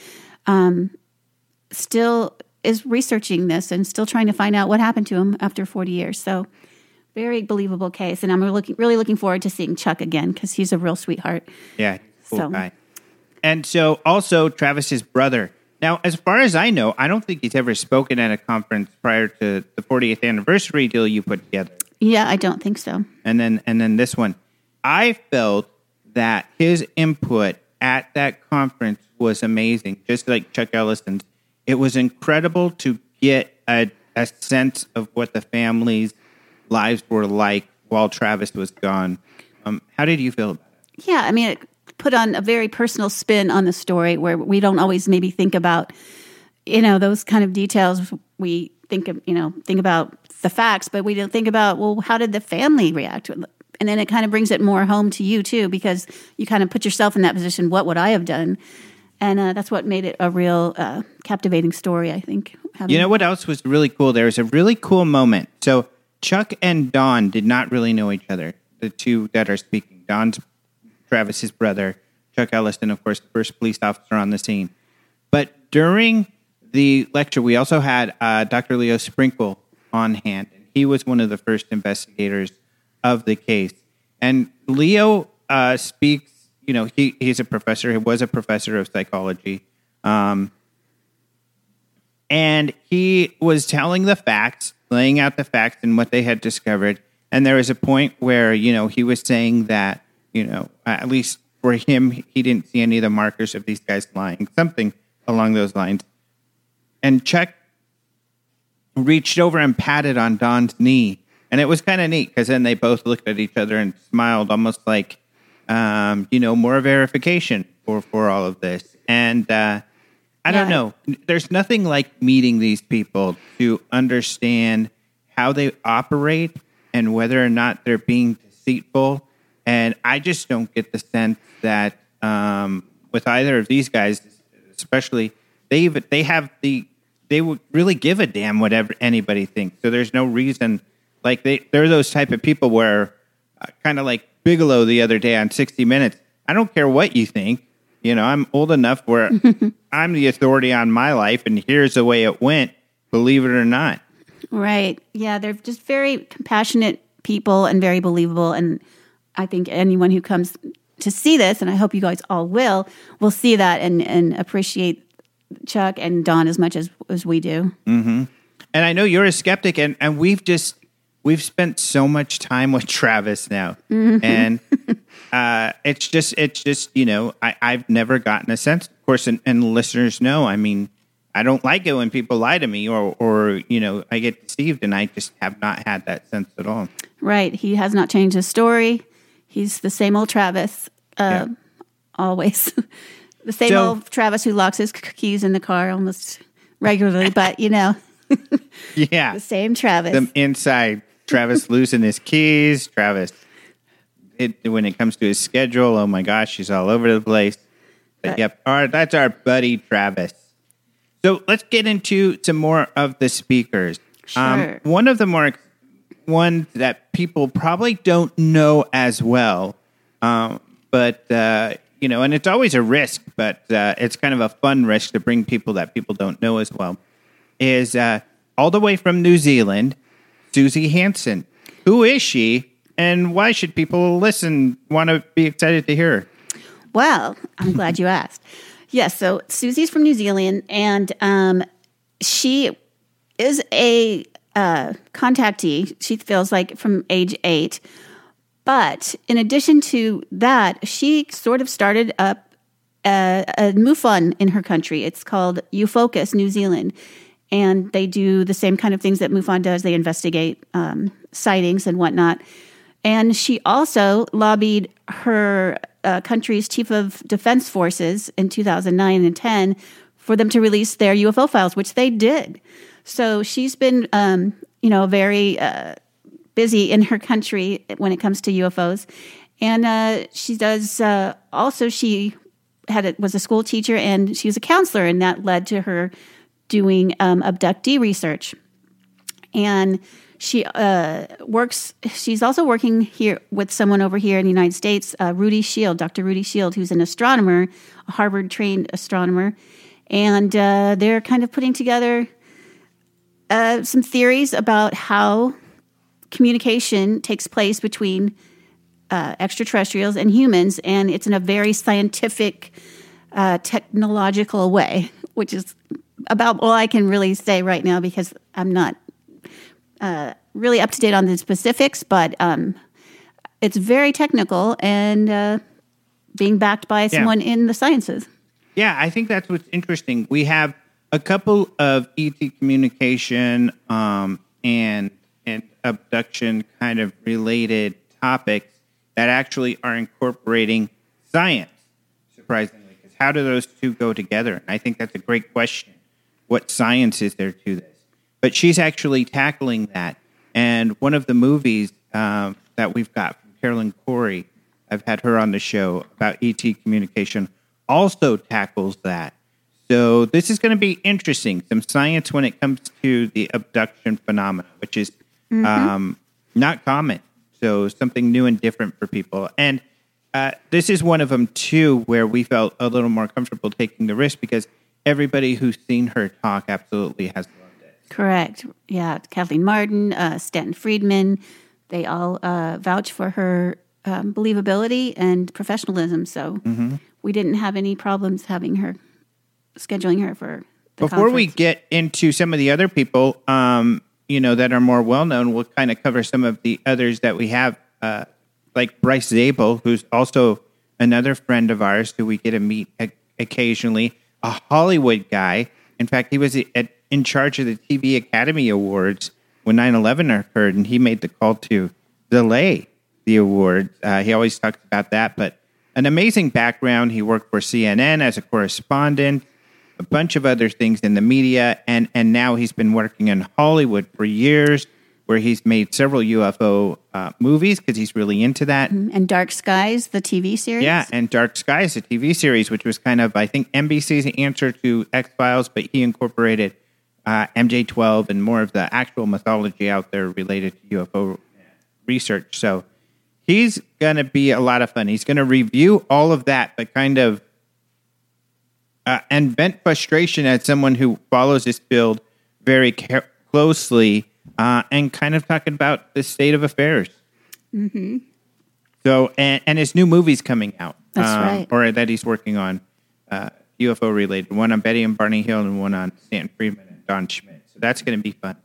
Still is researching this and still trying to find out what happened to him after 40 years. So very believable case. And I'm really looking forward to seeing Chuck again because he's a real sweetheart. Yeah, cool guy. And so also Travis's brother. Now, as far as I know, I don't think he's ever spoken at a conference prior to the 40th anniversary deal you put together. Yeah, I don't think so. And then this one. I felt that his input at that conference was amazing, just like Chuck Ellison's. It was incredible to get a sense of what the family's lives were like while Travis was gone. How did you feel about it? Yeah, I mean, it put on a very personal spin on the story where we don't always maybe think about, those kind of details. We think about the facts, but we don't think about, well, how did the family react? And then it kind of brings it more home to you, too, because you kind of put yourself in that position. What would I have done? And that's what made it a real captivating story, I think. You know what else was really cool? There was a really cool moment. So Chuck and Don did not really know each other, the two that are speaking. Don's Travis's brother, Chuck Ellison, of course, the first police officer on the scene. But during the lecture, we also had Dr. Leo Sprinkle on hand. He was one of the first investigators of the case. And Leo speaks he's a professor. He was a professor of psychology. And he was telling the facts, laying out the facts and what they had discovered. And there was a point where, he was saying that, at least for him, he didn't see any of the markers of these guys lying, something along those lines. And Chuck reached over and patted on Don's knee. And it was kind of neat because then they both looked at each other and smiled, almost like, more verification for all of this. And I don't know. There's nothing like meeting these people to understand how they operate and whether or not they're being deceitful. And I just don't get the sense that with either of these guys, especially, they would really give a damn whatever anybody thinks. So there's no reason. Like they're those type of people where kind of like Bigelow the other day on 60 Minutes. I don't care what you think. I'm old enough where I'm the authority on my life, and here's the way it went, believe it or not. Right. Yeah, they're just very compassionate people and very believable. And I think anyone who comes to see this, and I hope you guys all will see that and appreciate Chuck and Don as much as we do. Mm-hmm. And I know you're a skeptic, and we've spent so much time with Travis now. Mm-hmm. And it's just I've never gotten a sense, of course, and listeners know, I mean, I don't like it when people lie to me or I get deceived, and I just have not had that sense at all. Right. He has not changed his story. He's the same old Travis, always. The same old Travis who locks his keys in the car almost regularly, but yeah, the same Travis. The inside Travis losing his keys. Travis, when it comes to his schedule, oh my gosh, he's all over the place. But yep, that's our buddy Travis. So let's get into some more of the speakers. Sure. One of the one that people probably don't know as well, but and it's always a risk, but it's kind of a fun risk to bring people that people don't know as well, is all the way from New Zealand, Susie Hansen. Who is she, and why should people want to be excited to hear her? Well, I'm glad you asked. Yes, so Susie's from New Zealand, and she is a contactee, she feels like, from age 8. But in addition to that, she sort of started up a MUFON in her country. It's called UFOCUS New Zealand. And they do the same kind of things that MUFON does. They investigate sightings and whatnot. And she also lobbied her country's chief of defense forces in 2009 and 10 for them to release their UFO files, which they did. So she's been, very busy in her country when it comes to UFOs. And she does also, she was a school teacher and she was a counselor, and that led to her doing abductee research. And she's also working here with someone over here in the United States, Dr. Rudy Shield, who's an astronomer, a Harvard-trained astronomer. And they're kind of putting together some theories about how communication takes place between extraterrestrials and humans, and it's in a very scientific, technological way, which is about all I can really say right now because I'm not really up to date on the specifics, but it's very technical and being backed by someone in the sciences. Yeah, I think that's what's interesting. We have a couple of ET communication and abduction kind of related topics that actually are incorporating science, surprisingly. Because how do those two go together? And I think that's a great question. What science is there to this? But she's actually tackling that. And one of the movies that we've got from Carolyn Corey, I've had her on the show about ET communication, also tackles that. So this is going to be interesting. Some science when it comes to the abduction phenomena, which is not common. So something new and different for people. And this is one of them, too, where we felt a little more comfortable taking the risk because everybody who's seen her talk absolutely has loved it. Correct. Yeah. Kathleen Martin, Stanton Friedman, they all vouch for her believability and professionalism. So we didn't have any problems scheduling her for the Before conference. we get into some of the other people, that are more well-known, we'll kind of cover some of the others that we have, like Bryce Zabel, who's also another friend of ours who we get to meet occasionally, a Hollywood guy. In fact, he was in charge of the TV Academy Awards when 9/11 occurred, and he made the call to delay the awards. He always talks about that, but an amazing background. He worked for CNN as a correspondent, a bunch of other things in the media, and now he's been working in Hollywood for years, where he's made several UFO movies because he's really into that. And Dark Skies, the TV series. Yeah, and Dark Skies, the TV series, which was kind of, I think, NBC's answer to X-Files, but he incorporated MJ-12 and more of the actual mythology out there related to UFO research. So he's going to be a lot of fun. He's going to review all of that, but kind of and vent frustration as someone who follows this field very closely and kind of talking about the state of affairs. Mm-hmm. So, and his new movie's coming out. That's right. Or that he's working on, UFO related. One on Betty and Barney Hill and one on Stan Friedman and Don Schmidt. So that's going to be fun.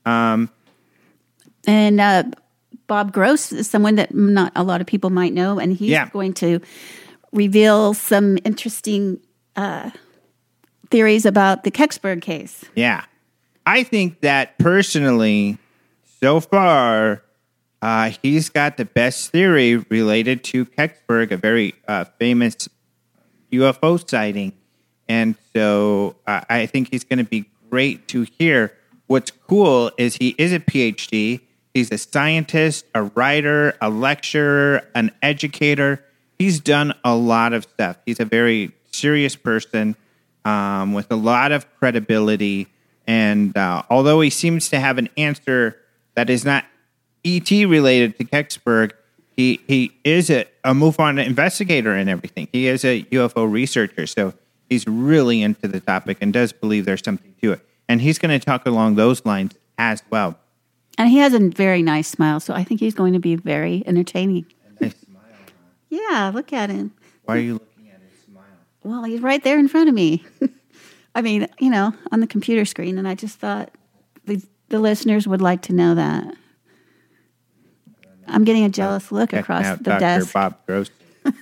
And Bob Gross is someone that not a lot of people might know, and he's going to reveal some interesting theories about the Kecksburg case. Yeah. I think that personally, so far, he's got the best theory related to Kecksburg, a very famous UFO sighting. And so I think he's going to be great to hear. What's cool is he is a PhD. He's a scientist, a writer, a lecturer, an educator. He's done a lot of stuff. He's a very serious person with a lot of credibility. And although he seems to have an answer that is not ET related to Kecksburg, he is a MUFON investigator and everything. He is a UFO researcher. So he's really into the topic and does believe there's something to it. And he's going to talk along those lines as well. And he has a very nice smile, so I think he's going to be very entertaining. A nice smile, huh? Yeah, look at him. Why are you looking at his smile? Well, he's right there in front of me. I mean, on the computer screen, and I just thought the listeners would like to know that. I'm getting a jealous look across the Dr. desk. Bob Gross.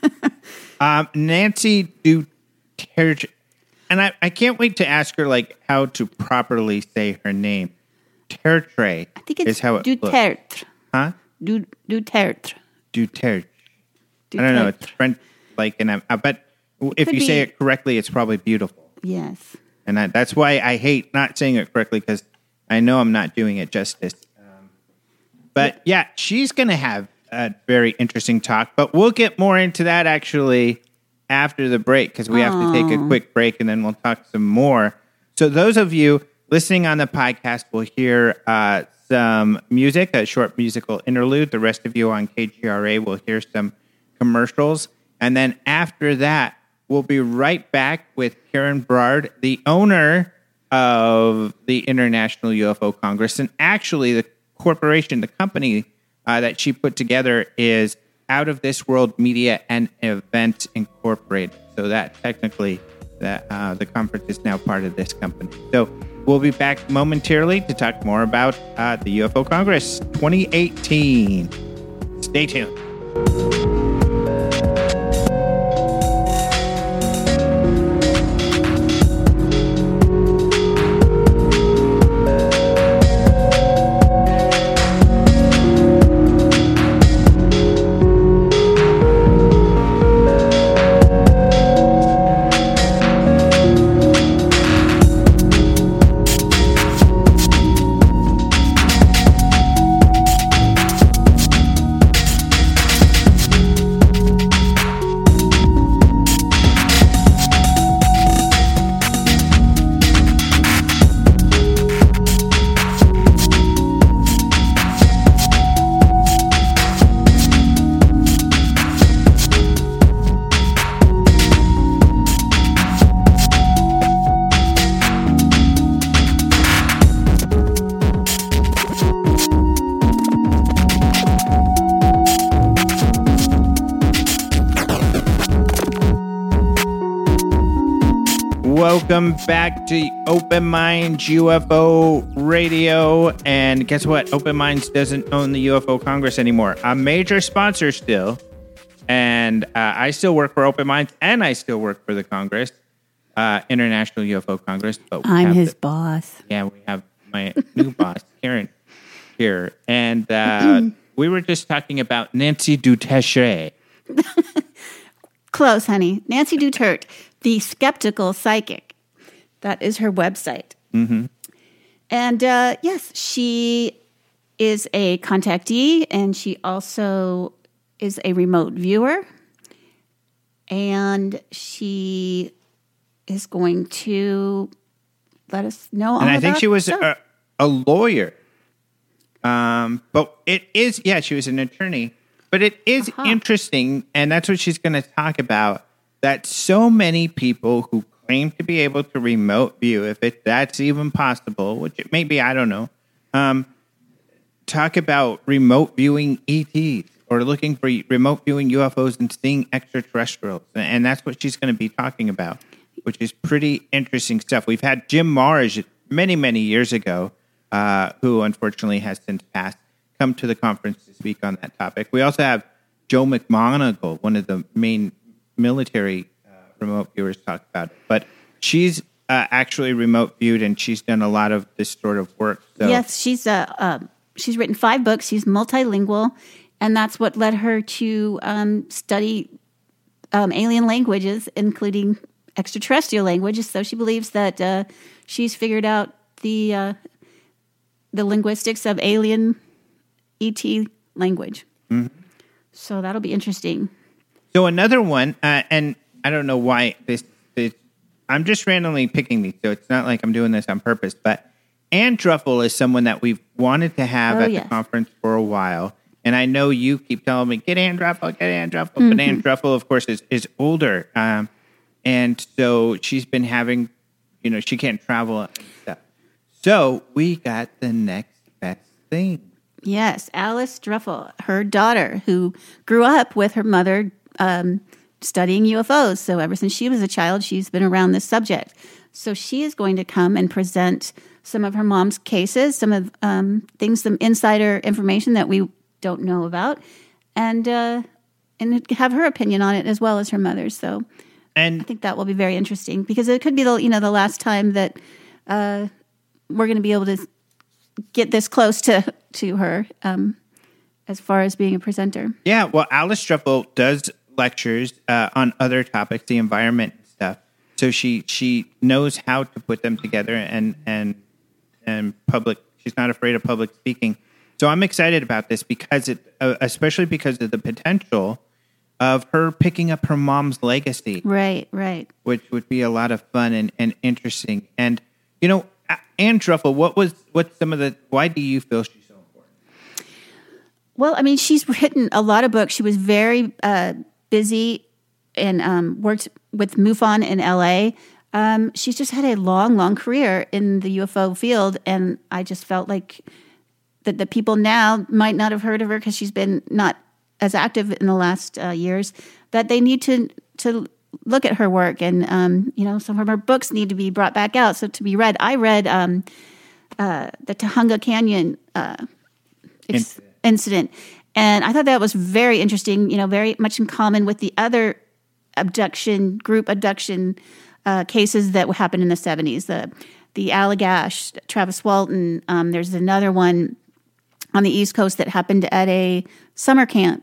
Nancy Dutertre. And I can't wait to ask her, how to properly say her name. Tertre. I think it's is how it Dutertre. looks. Huh? Dutertre. Dutertre. I don't know. It's French, but if you say it correctly, it's probably beautiful. Yes. And that's why I hate not saying it correctly, because I know I'm not doing it justice. But yeah, she's going to have a very interesting talk. But we'll get more into that actually after the break, because we have to take a quick break and then we'll talk some more. So those of you listening on the podcast will hear some music, a short musical interlude. The rest of you on KGRA will hear some commercials. And then after that, we'll be right back with Karen Brard, the owner of the International UFO Congress. And actually, the corporation, the company that she put together is Out of This World Media and Events Incorporated. So that technically, the conference is now part of this company. So we'll be back momentarily to talk more about the UFO Congress 2018. Stay tuned. welcome back to Open Minds UFO Radio. And guess what? Open Minds doesn't own the UFO Congress anymore. A major sponsor still. And I still work for Open Minds, and I still work for the Congress, International UFO Congress. But I'm his boss. Yeah, we have my new boss, Karen, here. And we were just talking about Nancy Dutertre. Close, honey. Nancy Dutertre, the skeptical psychic. That is her website. Mm-hmm. And yes, she is a contactee, and she also is a remote viewer. And she is going to let us know all about. And I think she was a lawyer. But it is, she was an attorney. But it is interesting, and that's what she's going to talk about, that so many people who claim to be able to remote view, if that's even possible, which it may be, I don't know, talk about remote viewing ETs or looking for remote viewing UFOs and seeing extraterrestrials. And that's what she's going to be talking about, which is pretty interesting stuff. We've had Jim Marrs many, many years ago, who unfortunately has since passed, come to the conference to speak on that topic. We also have Joe McMoneagle, one of the main military remote viewers, talk about it. But she's actually remote viewed, and she's done a lot of this sort of work. So. Yes, she's written 5 books. She's multilingual, and that's what led her to study alien languages, including extraterrestrial languages. So she believes that she's figured out the linguistics of alien ET language. Mm-hmm. So that'll be interesting. So another one, and I don't know why this I'm just randomly picking these, so it's not like I'm doing this on purpose, but Ann Druffel is someone that we've wanted to have at the conference for a while. And I know you keep telling me, get Ann Druffel. Mm-hmm. But Ann Druffel, of course, is older. And so she's been having, she can't travel and stuff. So we got the next best thing. Yes, Alice Druffel, her daughter, who grew up with her mother studying UFOs. So ever since she was a child, she's been around this subject. So she is going to come and present some of her mom's cases, some of things, some insider information that we don't know about, and have her opinion on it as well as her mother's. So I think that will be very interesting, because it could be the last time that we're going to be able to get this close to her as far as being a presenter. Yeah, well, Alice Druffel does lectures on other topics, the environment and stuff. So she knows how to put them together and public. She's not afraid of public speaking. So I'm excited about this because especially because of the potential of her picking up her mom's legacy. Right. Which would be a lot of fun and interesting. And Ann Druffel, why do you feel she's so important? Well, I mean, she's written a lot of books. She was very busy and worked with MUFON in LA. She's just had a long career in the UFO field, and I just felt like that the people now might not have heard of her because she's been not as active in the last years, that they need to look at her work, and some of her books need to be brought back out to be read. I read the Tujunga Canyon incident, and I thought that was very interesting. Very much in common with the other group abduction cases that happened in the 70s. The Allagash, Travis Walton. There's another one on the East Coast that happened at a summer camp.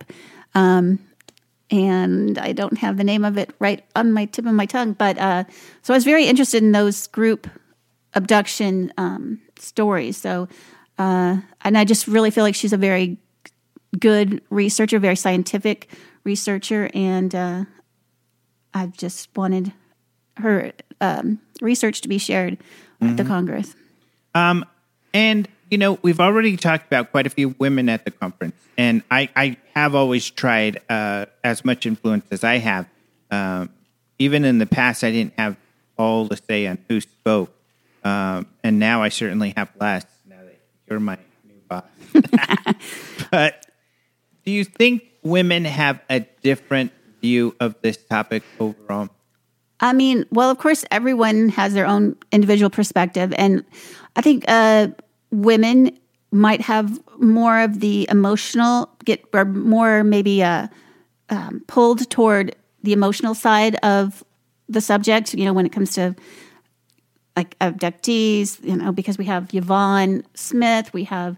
And I don't have the name of it right on my tip of my tongue. But so I was very interested in those group abduction stories. So, and I just really feel like she's a very good researcher, very scientific researcher. And I've just wanted her research to be shared at the Congress. And, we've already talked about quite a few women at the conference, and I have always tried as much influence as I have. Even in the past, I didn't have all the say on who spoke, and now I certainly have less, now that you're my new boss. But do you think women have a different view of this topic overall? I mean, well, of course, everyone has their own individual perspective. And I think women might have more of the emotional, or more maybe pulled toward the emotional side of the subject, when it comes to like abductees, because we have Yvonne Smith, we have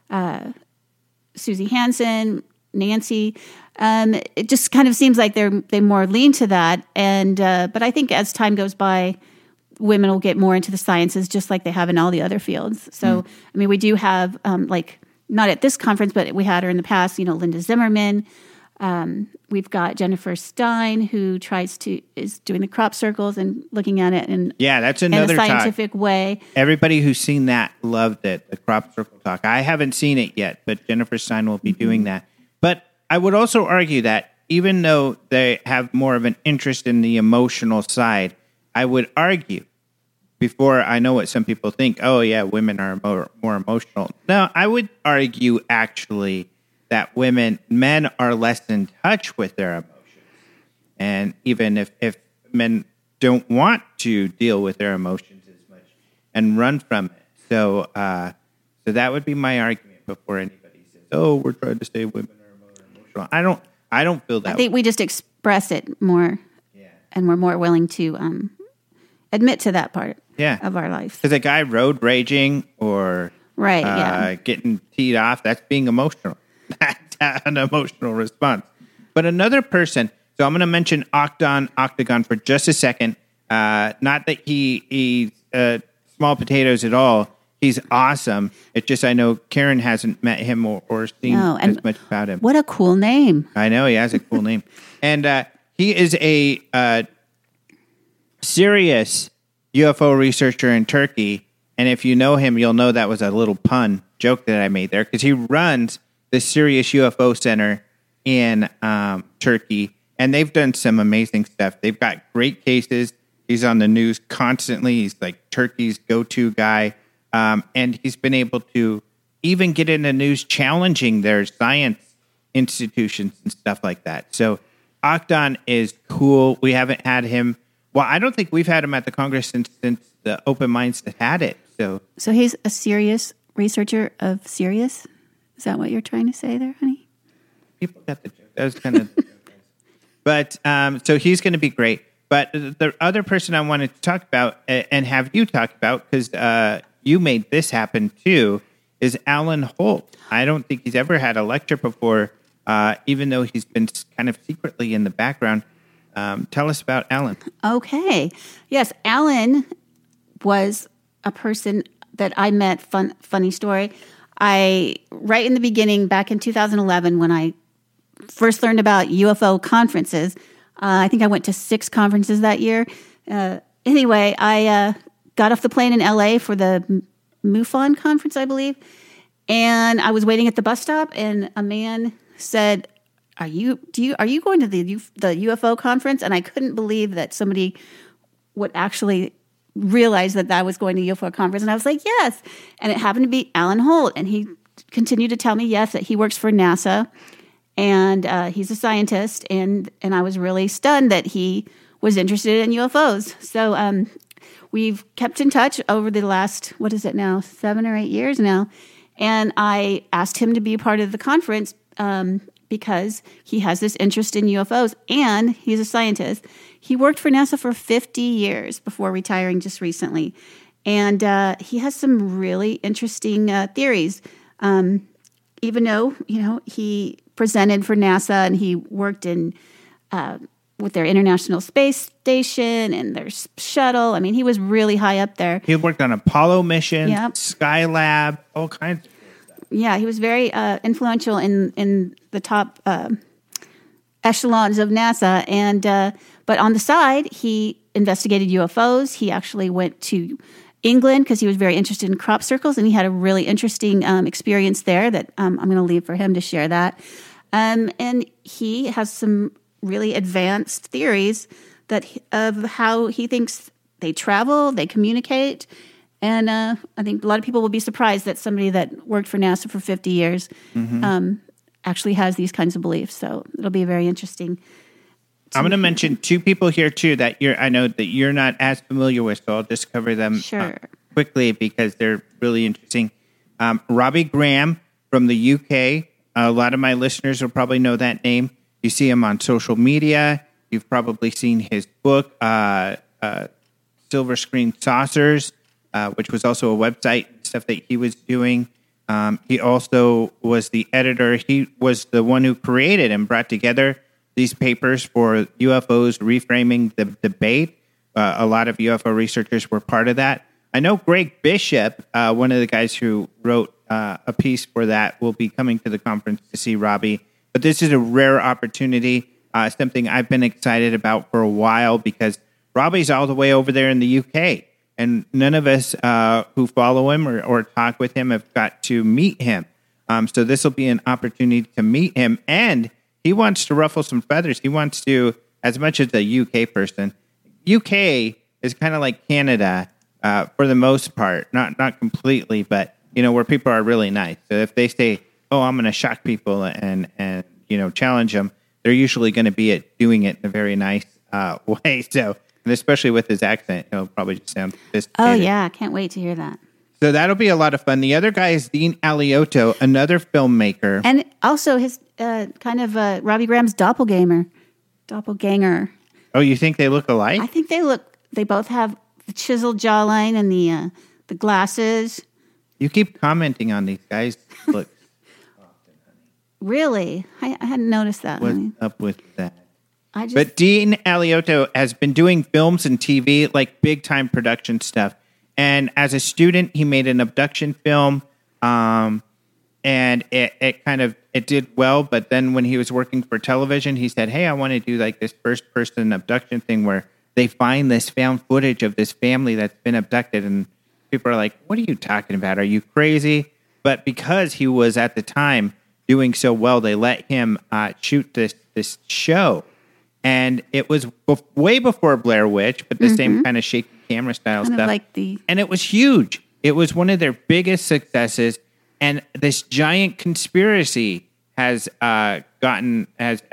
Susie Hansen, Nancy. It just kind of seems like they more lean to that. And but I think as time goes by, women will get more into the sciences, just like they have in all the other fields. So, I mean, we do have not at this conference, but we had her in the past. Linda Zimmerman. We've got Jennifer Stein, who is doing the crop circles and looking at it that's another in a scientific way. Everybody who's seen that loved it, the crop circle talk. I haven't seen it yet, but Jennifer Stein will be doing that. But I would also argue that even though they have more of an interest in the emotional side, I would argue, before I know what some people think, oh yeah, women are more emotional. No, I would argue actually that men are less in touch with their emotions. And even if men don't want to deal with their emotions as much and run from it. So that would be my argument before anybody says, oh, we're trying to say women are more emotional. I don't feel that. I think we just express it more, and we're more willing to admit to that part of our life. Because a guy road raging or getting teed off, that's being emotional. That's an emotional response. But another person, so I'm going to mention Octagon for just a second. Not that he's small potatoes at all. He's awesome. It's just I know Karen hasn't met him or seen as much about him. What a cool name. I know, he has a cool name. And he is a serious UFO researcher in Turkey. And if you know him, you'll know that was a little pun joke that I made there, because he runs the Sirius UFO Center in Turkey. And they've done some amazing stuff. They've got great cases. He's on the news constantly. He's like Turkey's go-to guy. And he's been able to even get in the news challenging their science institutions and stuff like that. So Octagon is cool. We haven't had him. Well, I don't think we've had him at the Congress since the Open Minds that had it. So he's a serious researcher of Sirius? Is that what you're trying to say there, honey? People got the joke. That was kind of... But so he's going to be great. But the other person I wanted to talk about and have you talk about, because you made this happen too, is Alan Holt. I don't think he's ever had a lecture before, even though he's been kind of secretly in the background. Tell us about Alan. Okay. Yes, Alan was a person that I met, funny story. Right in the beginning, back in 2011, when I first learned about UFO conferences, I think I went to 6 conferences that year. Anyway, I got off the plane in LA for the MUFON conference, I believe. And I was waiting at the bus stop, and a man said, Are you going to the UFO conference? And I couldn't believe that somebody would actually realize that I was going to UFO conference. And I was like, yes. And it happened to be Alan Holt. And he continued to tell me, yes, that he works for NASA. And he's a scientist. And I was really stunned that he was interested in UFOs. So we've kept in touch over the last, 7 or 8 years now. And I asked him to be a part of the conference because he has this interest in UFOs, and he's a scientist. He worked for NASA for 50 years before retiring just recently. And he has some really interesting theories. Even though, he presented for NASA and he worked in with their International Space Station and their shuttle. I mean, he was really high up there. He worked on Apollo missions, Skylab, all kinds of stuff. Yeah, he was very influential in the top echelons of NASA. And but on the side, he investigated UFOs. He actually went to England because he was very interested in crop circles, and he had a really interesting experience there that I'm going to leave for him to share that. And he has some really advanced theories of how he thinks they travel, they communicate. And I think a lot of people will be surprised that somebody that worked for NASA for 50 years actually has these kinds of beliefs. So it'll be very interesting I'm going to mention two people here too that I know that you're not as familiar with, so I'll just cover them quickly because they're really interesting. Robbie Graham from the UK. A lot of my listeners will probably know that name. You see him on social media. You've probably seen his book, Silver Screen Saucers, which was also a website and stuff that he was doing. He also was the editor. He was the one who created and brought together these papers for UFOs reframing the debate. A lot of UFO researchers were part of that. I know Greg Bishop, one of the guys who wrote a piece for that, will be coming to the conference to see Robbie. But this is a rare opportunity, something I've been excited about for a while because Robbie's all the way over there in the UK. And none of us who follow him or talk with him have got to meet him. So this will be an opportunity to meet him. And he wants to ruffle some feathers. He wants to, as much as a UK person, UK is kind of like Canada for the most part. Not completely, but, where people are really nice. So if they say, oh, I'm going to shock people and challenge them, they're usually going to be doing it in a very nice way. So, and especially with his accent, it'll probably just sound sophisticated. Oh, yeah. Can't wait to hear that. So that'll be a lot of fun. The other guy is Dean Alioto, another filmmaker. And also his Robbie Graham's doppelganger. Oh, you think they look alike? I think they both have the chiseled jawline and the glasses. You keep commenting on these guys. Look. Really? I hadn't noticed that. What's up with that? But Dean Alioto has been doing films and TV, like big-time production stuff. And as a student, he made an abduction film, and it did well. But then when he was working for television, he said, hey, I want to do like this first-person abduction thing where they find this found footage of this family that's been abducted. And people are like, what are you talking about? Are you crazy? But because he was at the time doing so well, they let him shoot this show. And it was way before Blair Witch, but the same kind of shaky camera style stuff. And it was huge. It was one of their biggest successes. And this giant conspiracy has come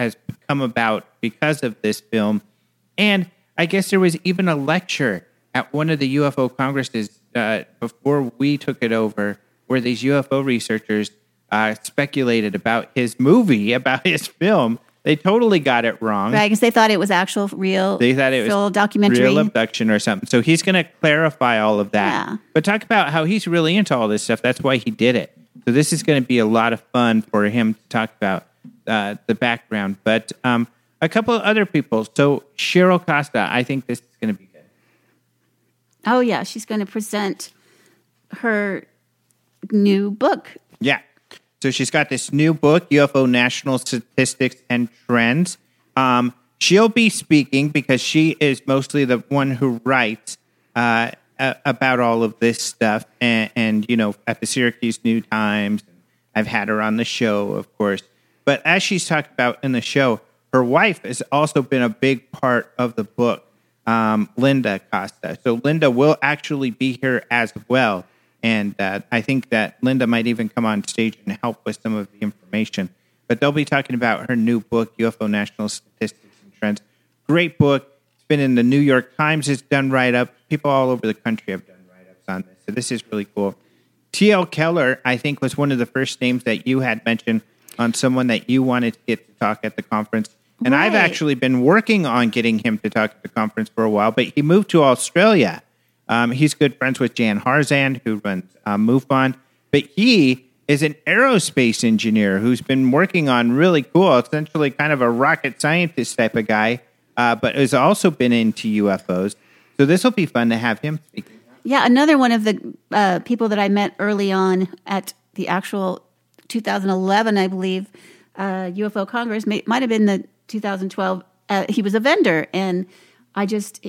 about because of this film. And I guess there was even a lecture at one of the UFO congresses before we took it over, where these UFO researchers speculated about his movie, about his film. They totally got it wrong. Right, because they thought it was actual real. They thought it was documentary, real abduction or something. So he's going to clarify all of that. Yeah. But talk about how he's really into all this stuff. That's why he did it. So this is going to be a lot of fun for him to talk about the background. But a couple of other people. So Cheryl Costa, I think this is going to be good. Oh, yeah. She's going to present her new book. Yeah. So she's got this new book, UFO National Statistics and Trends. She'll be speaking because she is mostly the one who writes about all of this stuff. And at the Syracuse New Times, I've had her on the show, of course. But as she's talked about in the show, her wife has also been a big part of the book, Linda Costa. So Linda will actually be here as well. And I think that Linda might even come on stage and help with some of the information. But they'll be talking about her new book, UFO National Statistics and Trends. Great book. It's been in the New York Times. It's done write-up. People all over the country have done write-ups on this. So this is really cool. T.L. Keller, I think, was one of the first names that you had mentioned on someone that you wanted to get to talk at the conference. And I've actually been working on getting him to talk at the conference for a while, but he moved to Australia. He's good friends with Jan Harzand, who runs MUFON, but he is an aerospace engineer who's been working on really cool, essentially kind of a rocket scientist type of guy, but has also been into UFOs. So this will be fun to have him speaking. Yeah, another one of the people that I met early on at the actual 2011, I believe, UFO Congress, might have been the 2012. He was a vendor, and I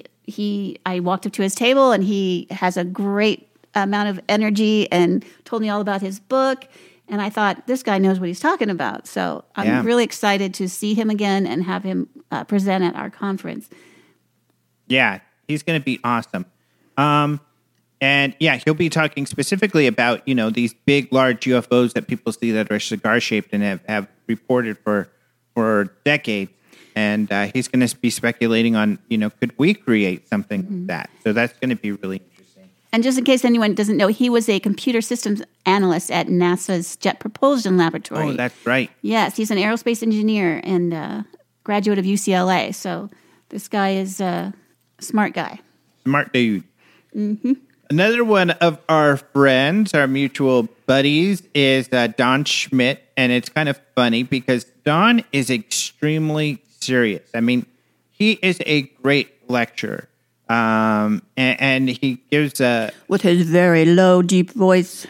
walked up to his table, and he has a great amount of energy and told me all about his book. And I thought, this guy knows what he's talking about. So I'm really excited to see him again and have him present at our conference. Yeah, he's going to be awesome. And yeah, he'll be talking specifically about, these big, large UFOs that people see that are cigar-shaped and have reported for decades. And he's going to be speculating on, could we create something like that? So that's going to be really interesting. And just in case anyone doesn't know, he was a computer systems analyst at NASA's Jet Propulsion Laboratory. Oh, that's right. Yes, he's an aerospace engineer and graduate of UCLA. So this guy is a smart guy. Smart dude. Mm-hmm. Another one of our friends, our mutual buddies, is Don Schmidt. And it's kind of funny because Don is extremely serious. I mean, he is a great lecturer. And he gives with his very low, deep voice.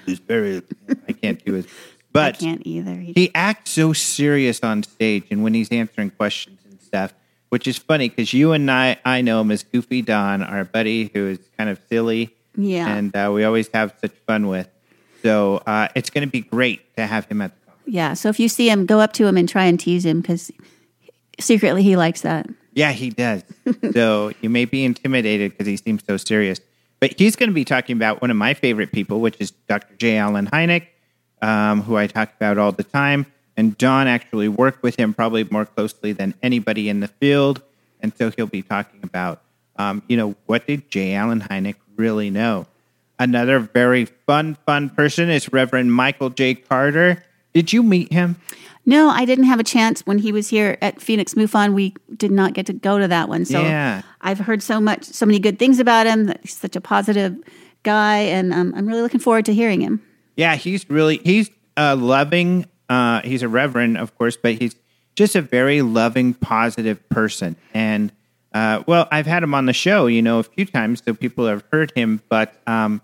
I can't do it. But I can't either. He acts so serious on stage and when he's answering questions and stuff, which is funny because you and I know him as Goofy Don, our buddy who is kind of silly. Yeah. And we always have such fun with. So it's going to be great to have him at the conference. Yeah. So if you see him, go up to him and try and tease him because secretly he likes that. Yeah, he does. So you may be intimidated because he seems so serious. But he's going to be talking about one of my favorite people, which is Dr. J. Allen Hynek, who I talk about all the time. And Don actually worked with him probably more closely than anybody in the field. And so he'll be talking about, what did J. Allen Hynek really know? Another very fun person is Reverend Michael J. Carter. Did you meet him? No, I didn't have a chance when he was here at Phoenix MUFON. We did not get to go to that one. So yeah. I've heard so many good things about him. That he's such a positive guy, and I'm really looking forward to hearing him. Yeah, he's loving. He's a reverend, of course, but he's just a very loving, positive person. And I've had him on the show, a few times, so people have heard him. But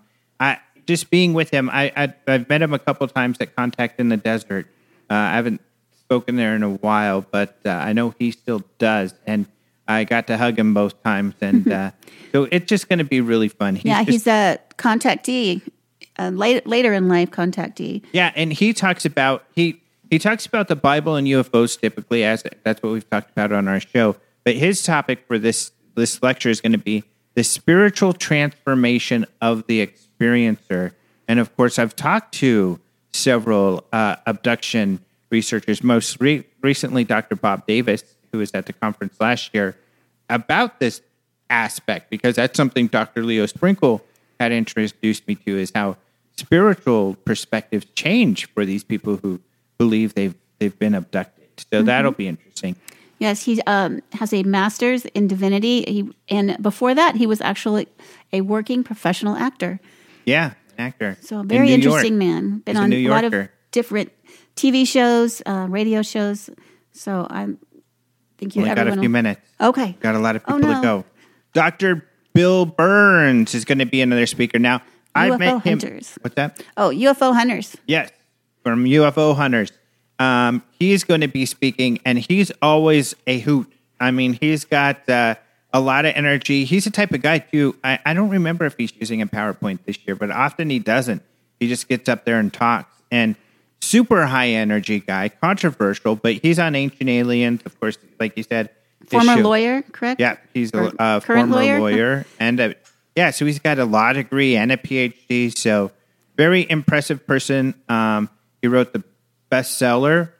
just being with him, I've met him a couple of times at Contact in the Desert. I haven't spoken there in a while, but I know he still does. And I got to hug him both times. And so it's just going to be really fun. He's a contactee, later in life contactee. Yeah, and he talks about he talks about the Bible and UFOs typically, as that's what we've talked about on our show. But his topic for this lecture is going to be the spiritual transformation of the experiencer. And of course, I've talked to several abduction researchers, most recently Dr. Bob Davis, who was at the conference last year, about this aspect, because that's something Dr. Leo Sprinkle had introduced me to, is how spiritual perspectives change for these people who believe they've been abducted. So that'll be interesting. Yes, he has a master's in divinity, and before that, he was actually a working professional actor. Yeah, an actor. So a very interesting man. Been on a lot of different TV shows, radio shows. So I think you got a few minutes. Okay. Got a lot of people to go. Dr. Bill Burns is going to be another speaker. Now, I've met him. Hunters. What's that? Oh, UFO Hunters. Yes, from UFO Hunters. He's going to be speaking, and he's always a hoot. I mean, he's got a lot of energy. He's the type of guy, too. I don't remember if he's using a PowerPoint this year, but often he doesn't. He just gets up there and talks. And super high energy guy, controversial, but he's on Ancient Aliens, of course, like you said. Former lawyer, correct? Yeah, he's a former lawyer. And so he's got a law degree and a PhD. So very impressive person. He wrote the bestseller,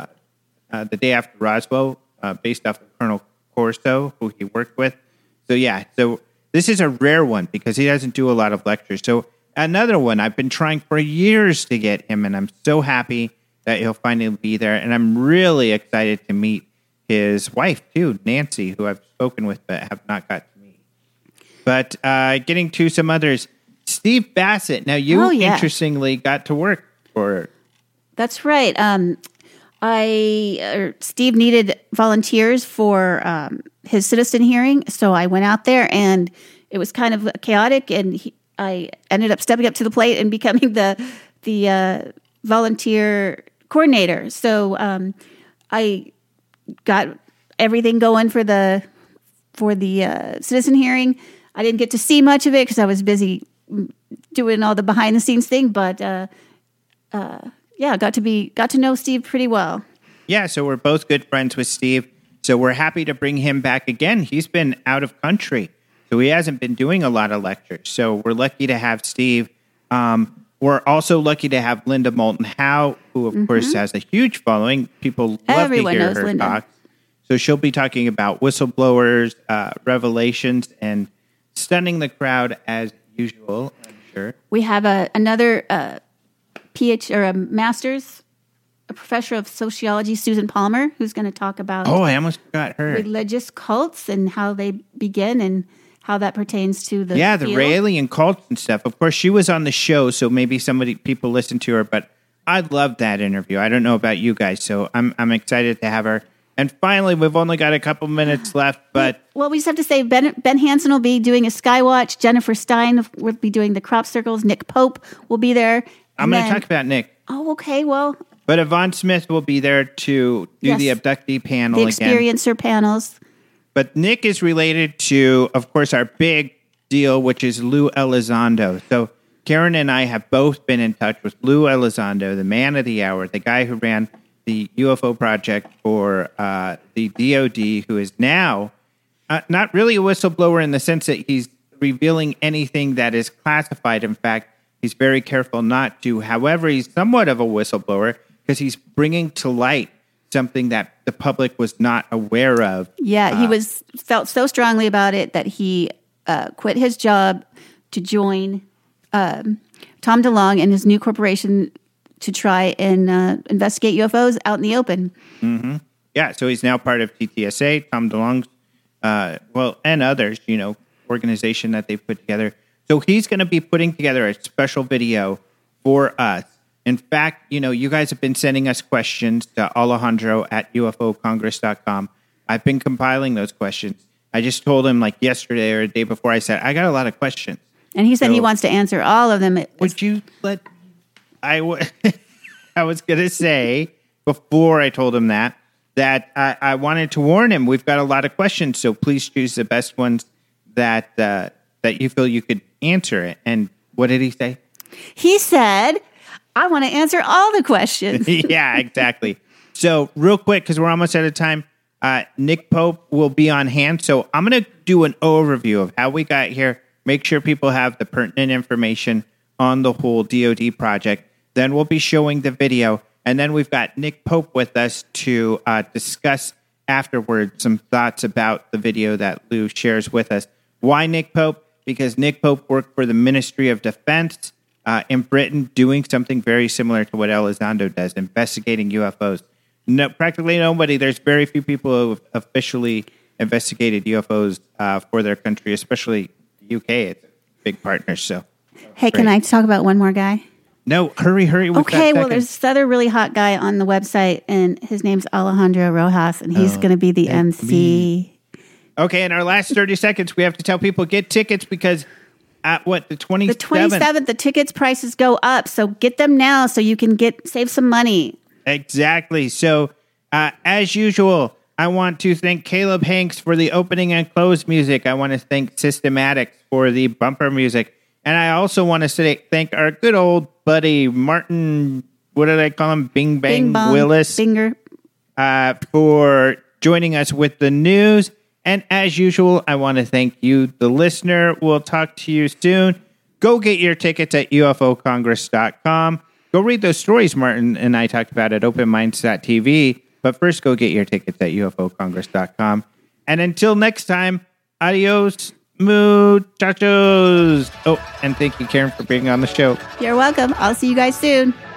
The Day After Roswell, based off of Colonel Corso, who he worked with. So this is a rare one because he doesn't do a lot of lectures. So another one, I've been trying for years to get him, and I'm so happy that he'll finally be there. And I'm really excited to meet his wife, too, Nancy, who I've spoken with but have not got to meet. But getting to some others, Steve Bassett. Now, you interestingly got to work for... That's right. Steve needed volunteers for his citizen hearing, so I went out there, and it was kind of chaotic, and I ended up stepping up to the plate and becoming the volunteer coordinator. So I got everything going for the citizen hearing. I didn't get to see much of it because I was busy doing all the behind the scenes thing, but got to know Steve pretty well. Yeah, so we're both good friends with Steve. So we're happy to bring him back again. He's been out of country, so he hasn't been doing a lot of lectures. So we're lucky to have Steve. We're also lucky to have Linda Moulton Howe, who, of course, has a huge following. People love to hear her talk. So she'll be talking about whistleblowers, revelations, and stunning the crowd as usual, I'm sure. We have another PhD or a master's, a professor of sociology, Susan Palmer, who's going to talk about I almost forgot her. Religious cults and how they begin and how that pertains to the the Raelian cults and stuff. Of course, she was on the show, so maybe people listen to her, but I loved that interview. I don't know about you guys, so I'm excited to have her. And finally, we've only got a couple minutes left, but... Well, we just have to say Ben Hansen will be doing a Skywatch. Jennifer Stein will be doing the crop circles. Nick Pope will be there. I'm going to talk about Nick. Oh, okay, well... But Yvonne Smith will be there to do the abductee panel again. The experiencer panels. But Nick is related to, of course, our big deal, which is Lou Elizondo. So Karen and I have both been in touch with Lou Elizondo, the man of the hour, the guy who ran the UFO project for the DOD, who is now not really a whistleblower in the sense that he's revealing anything that is classified. In fact, he's very careful not to. However, he's somewhat of a whistleblower because he's bringing to light something that the public was not aware of. Yeah, he felt so strongly about it that he quit his job to join Tom DeLonge and his new corporation to try and investigate UFOs out in the open. Mm-hmm. Yeah, so he's now part of TTSA, Tom DeLonge's, and others, organization that they've put together. So he's going to be putting together a special video for us. In fact, you guys have been sending us questions to Alejandro at UFOcongress.com. I've been compiling those questions. I just told him yesterday or the day before, I said, I got a lot of questions. And he said he wants to answer all of them. Would you let... I was going to say, before I told him that I wanted to warn him. We've got a lot of questions, so please choose the best ones that you feel you could answer it. And what did he say? He said, I want to answer all the questions. Yeah, exactly. So real quick, because we're almost out of time, Nick Pope will be on hand. So I'm going to do an overview of how we got here, make sure people have the pertinent information on the whole DOD project. Then we'll be showing the video. And then we've got Nick Pope with us to discuss afterwards some thoughts about the video that Lou shares with us. Why Nick Pope? Because Nick Pope worked for the Ministry of Defense in Britain, doing something very similar to what Elizondo does, investigating UFOs. No, practically nobody. There's very few people who have officially investigated UFOs for their country, especially the UK. It's a big partner. So, hey, can I talk about one more guy? No, hurry. Okay, well, there's this other really hot guy on the website, and his name's Alejandro Rojas, and he's going to be the MC. Okay, in our last 30 seconds, we have to tell people, get tickets because at the 27th? The 27th, the tickets prices go up, so get them now so you can save some money. Exactly. So, as usual, I want to thank Caleb Hanks for the opening and close music. I want to thank Systematics for the bumper music. And I also want to thank our good old buddy, Martin, what did I call him? Bing Bang Willis. Binger. For joining us with the news. And as usual, I want to thank you, the listener. We'll talk to you soon. Go get your tickets at ufocongress.com. Go read those stories Martin and I talked about at openminds.tv. But first, go get your tickets at ufocongress.com. And until next time, adios, muchachos. Oh, and thank you, Karen, for being on the show. You're welcome. I'll see you guys soon.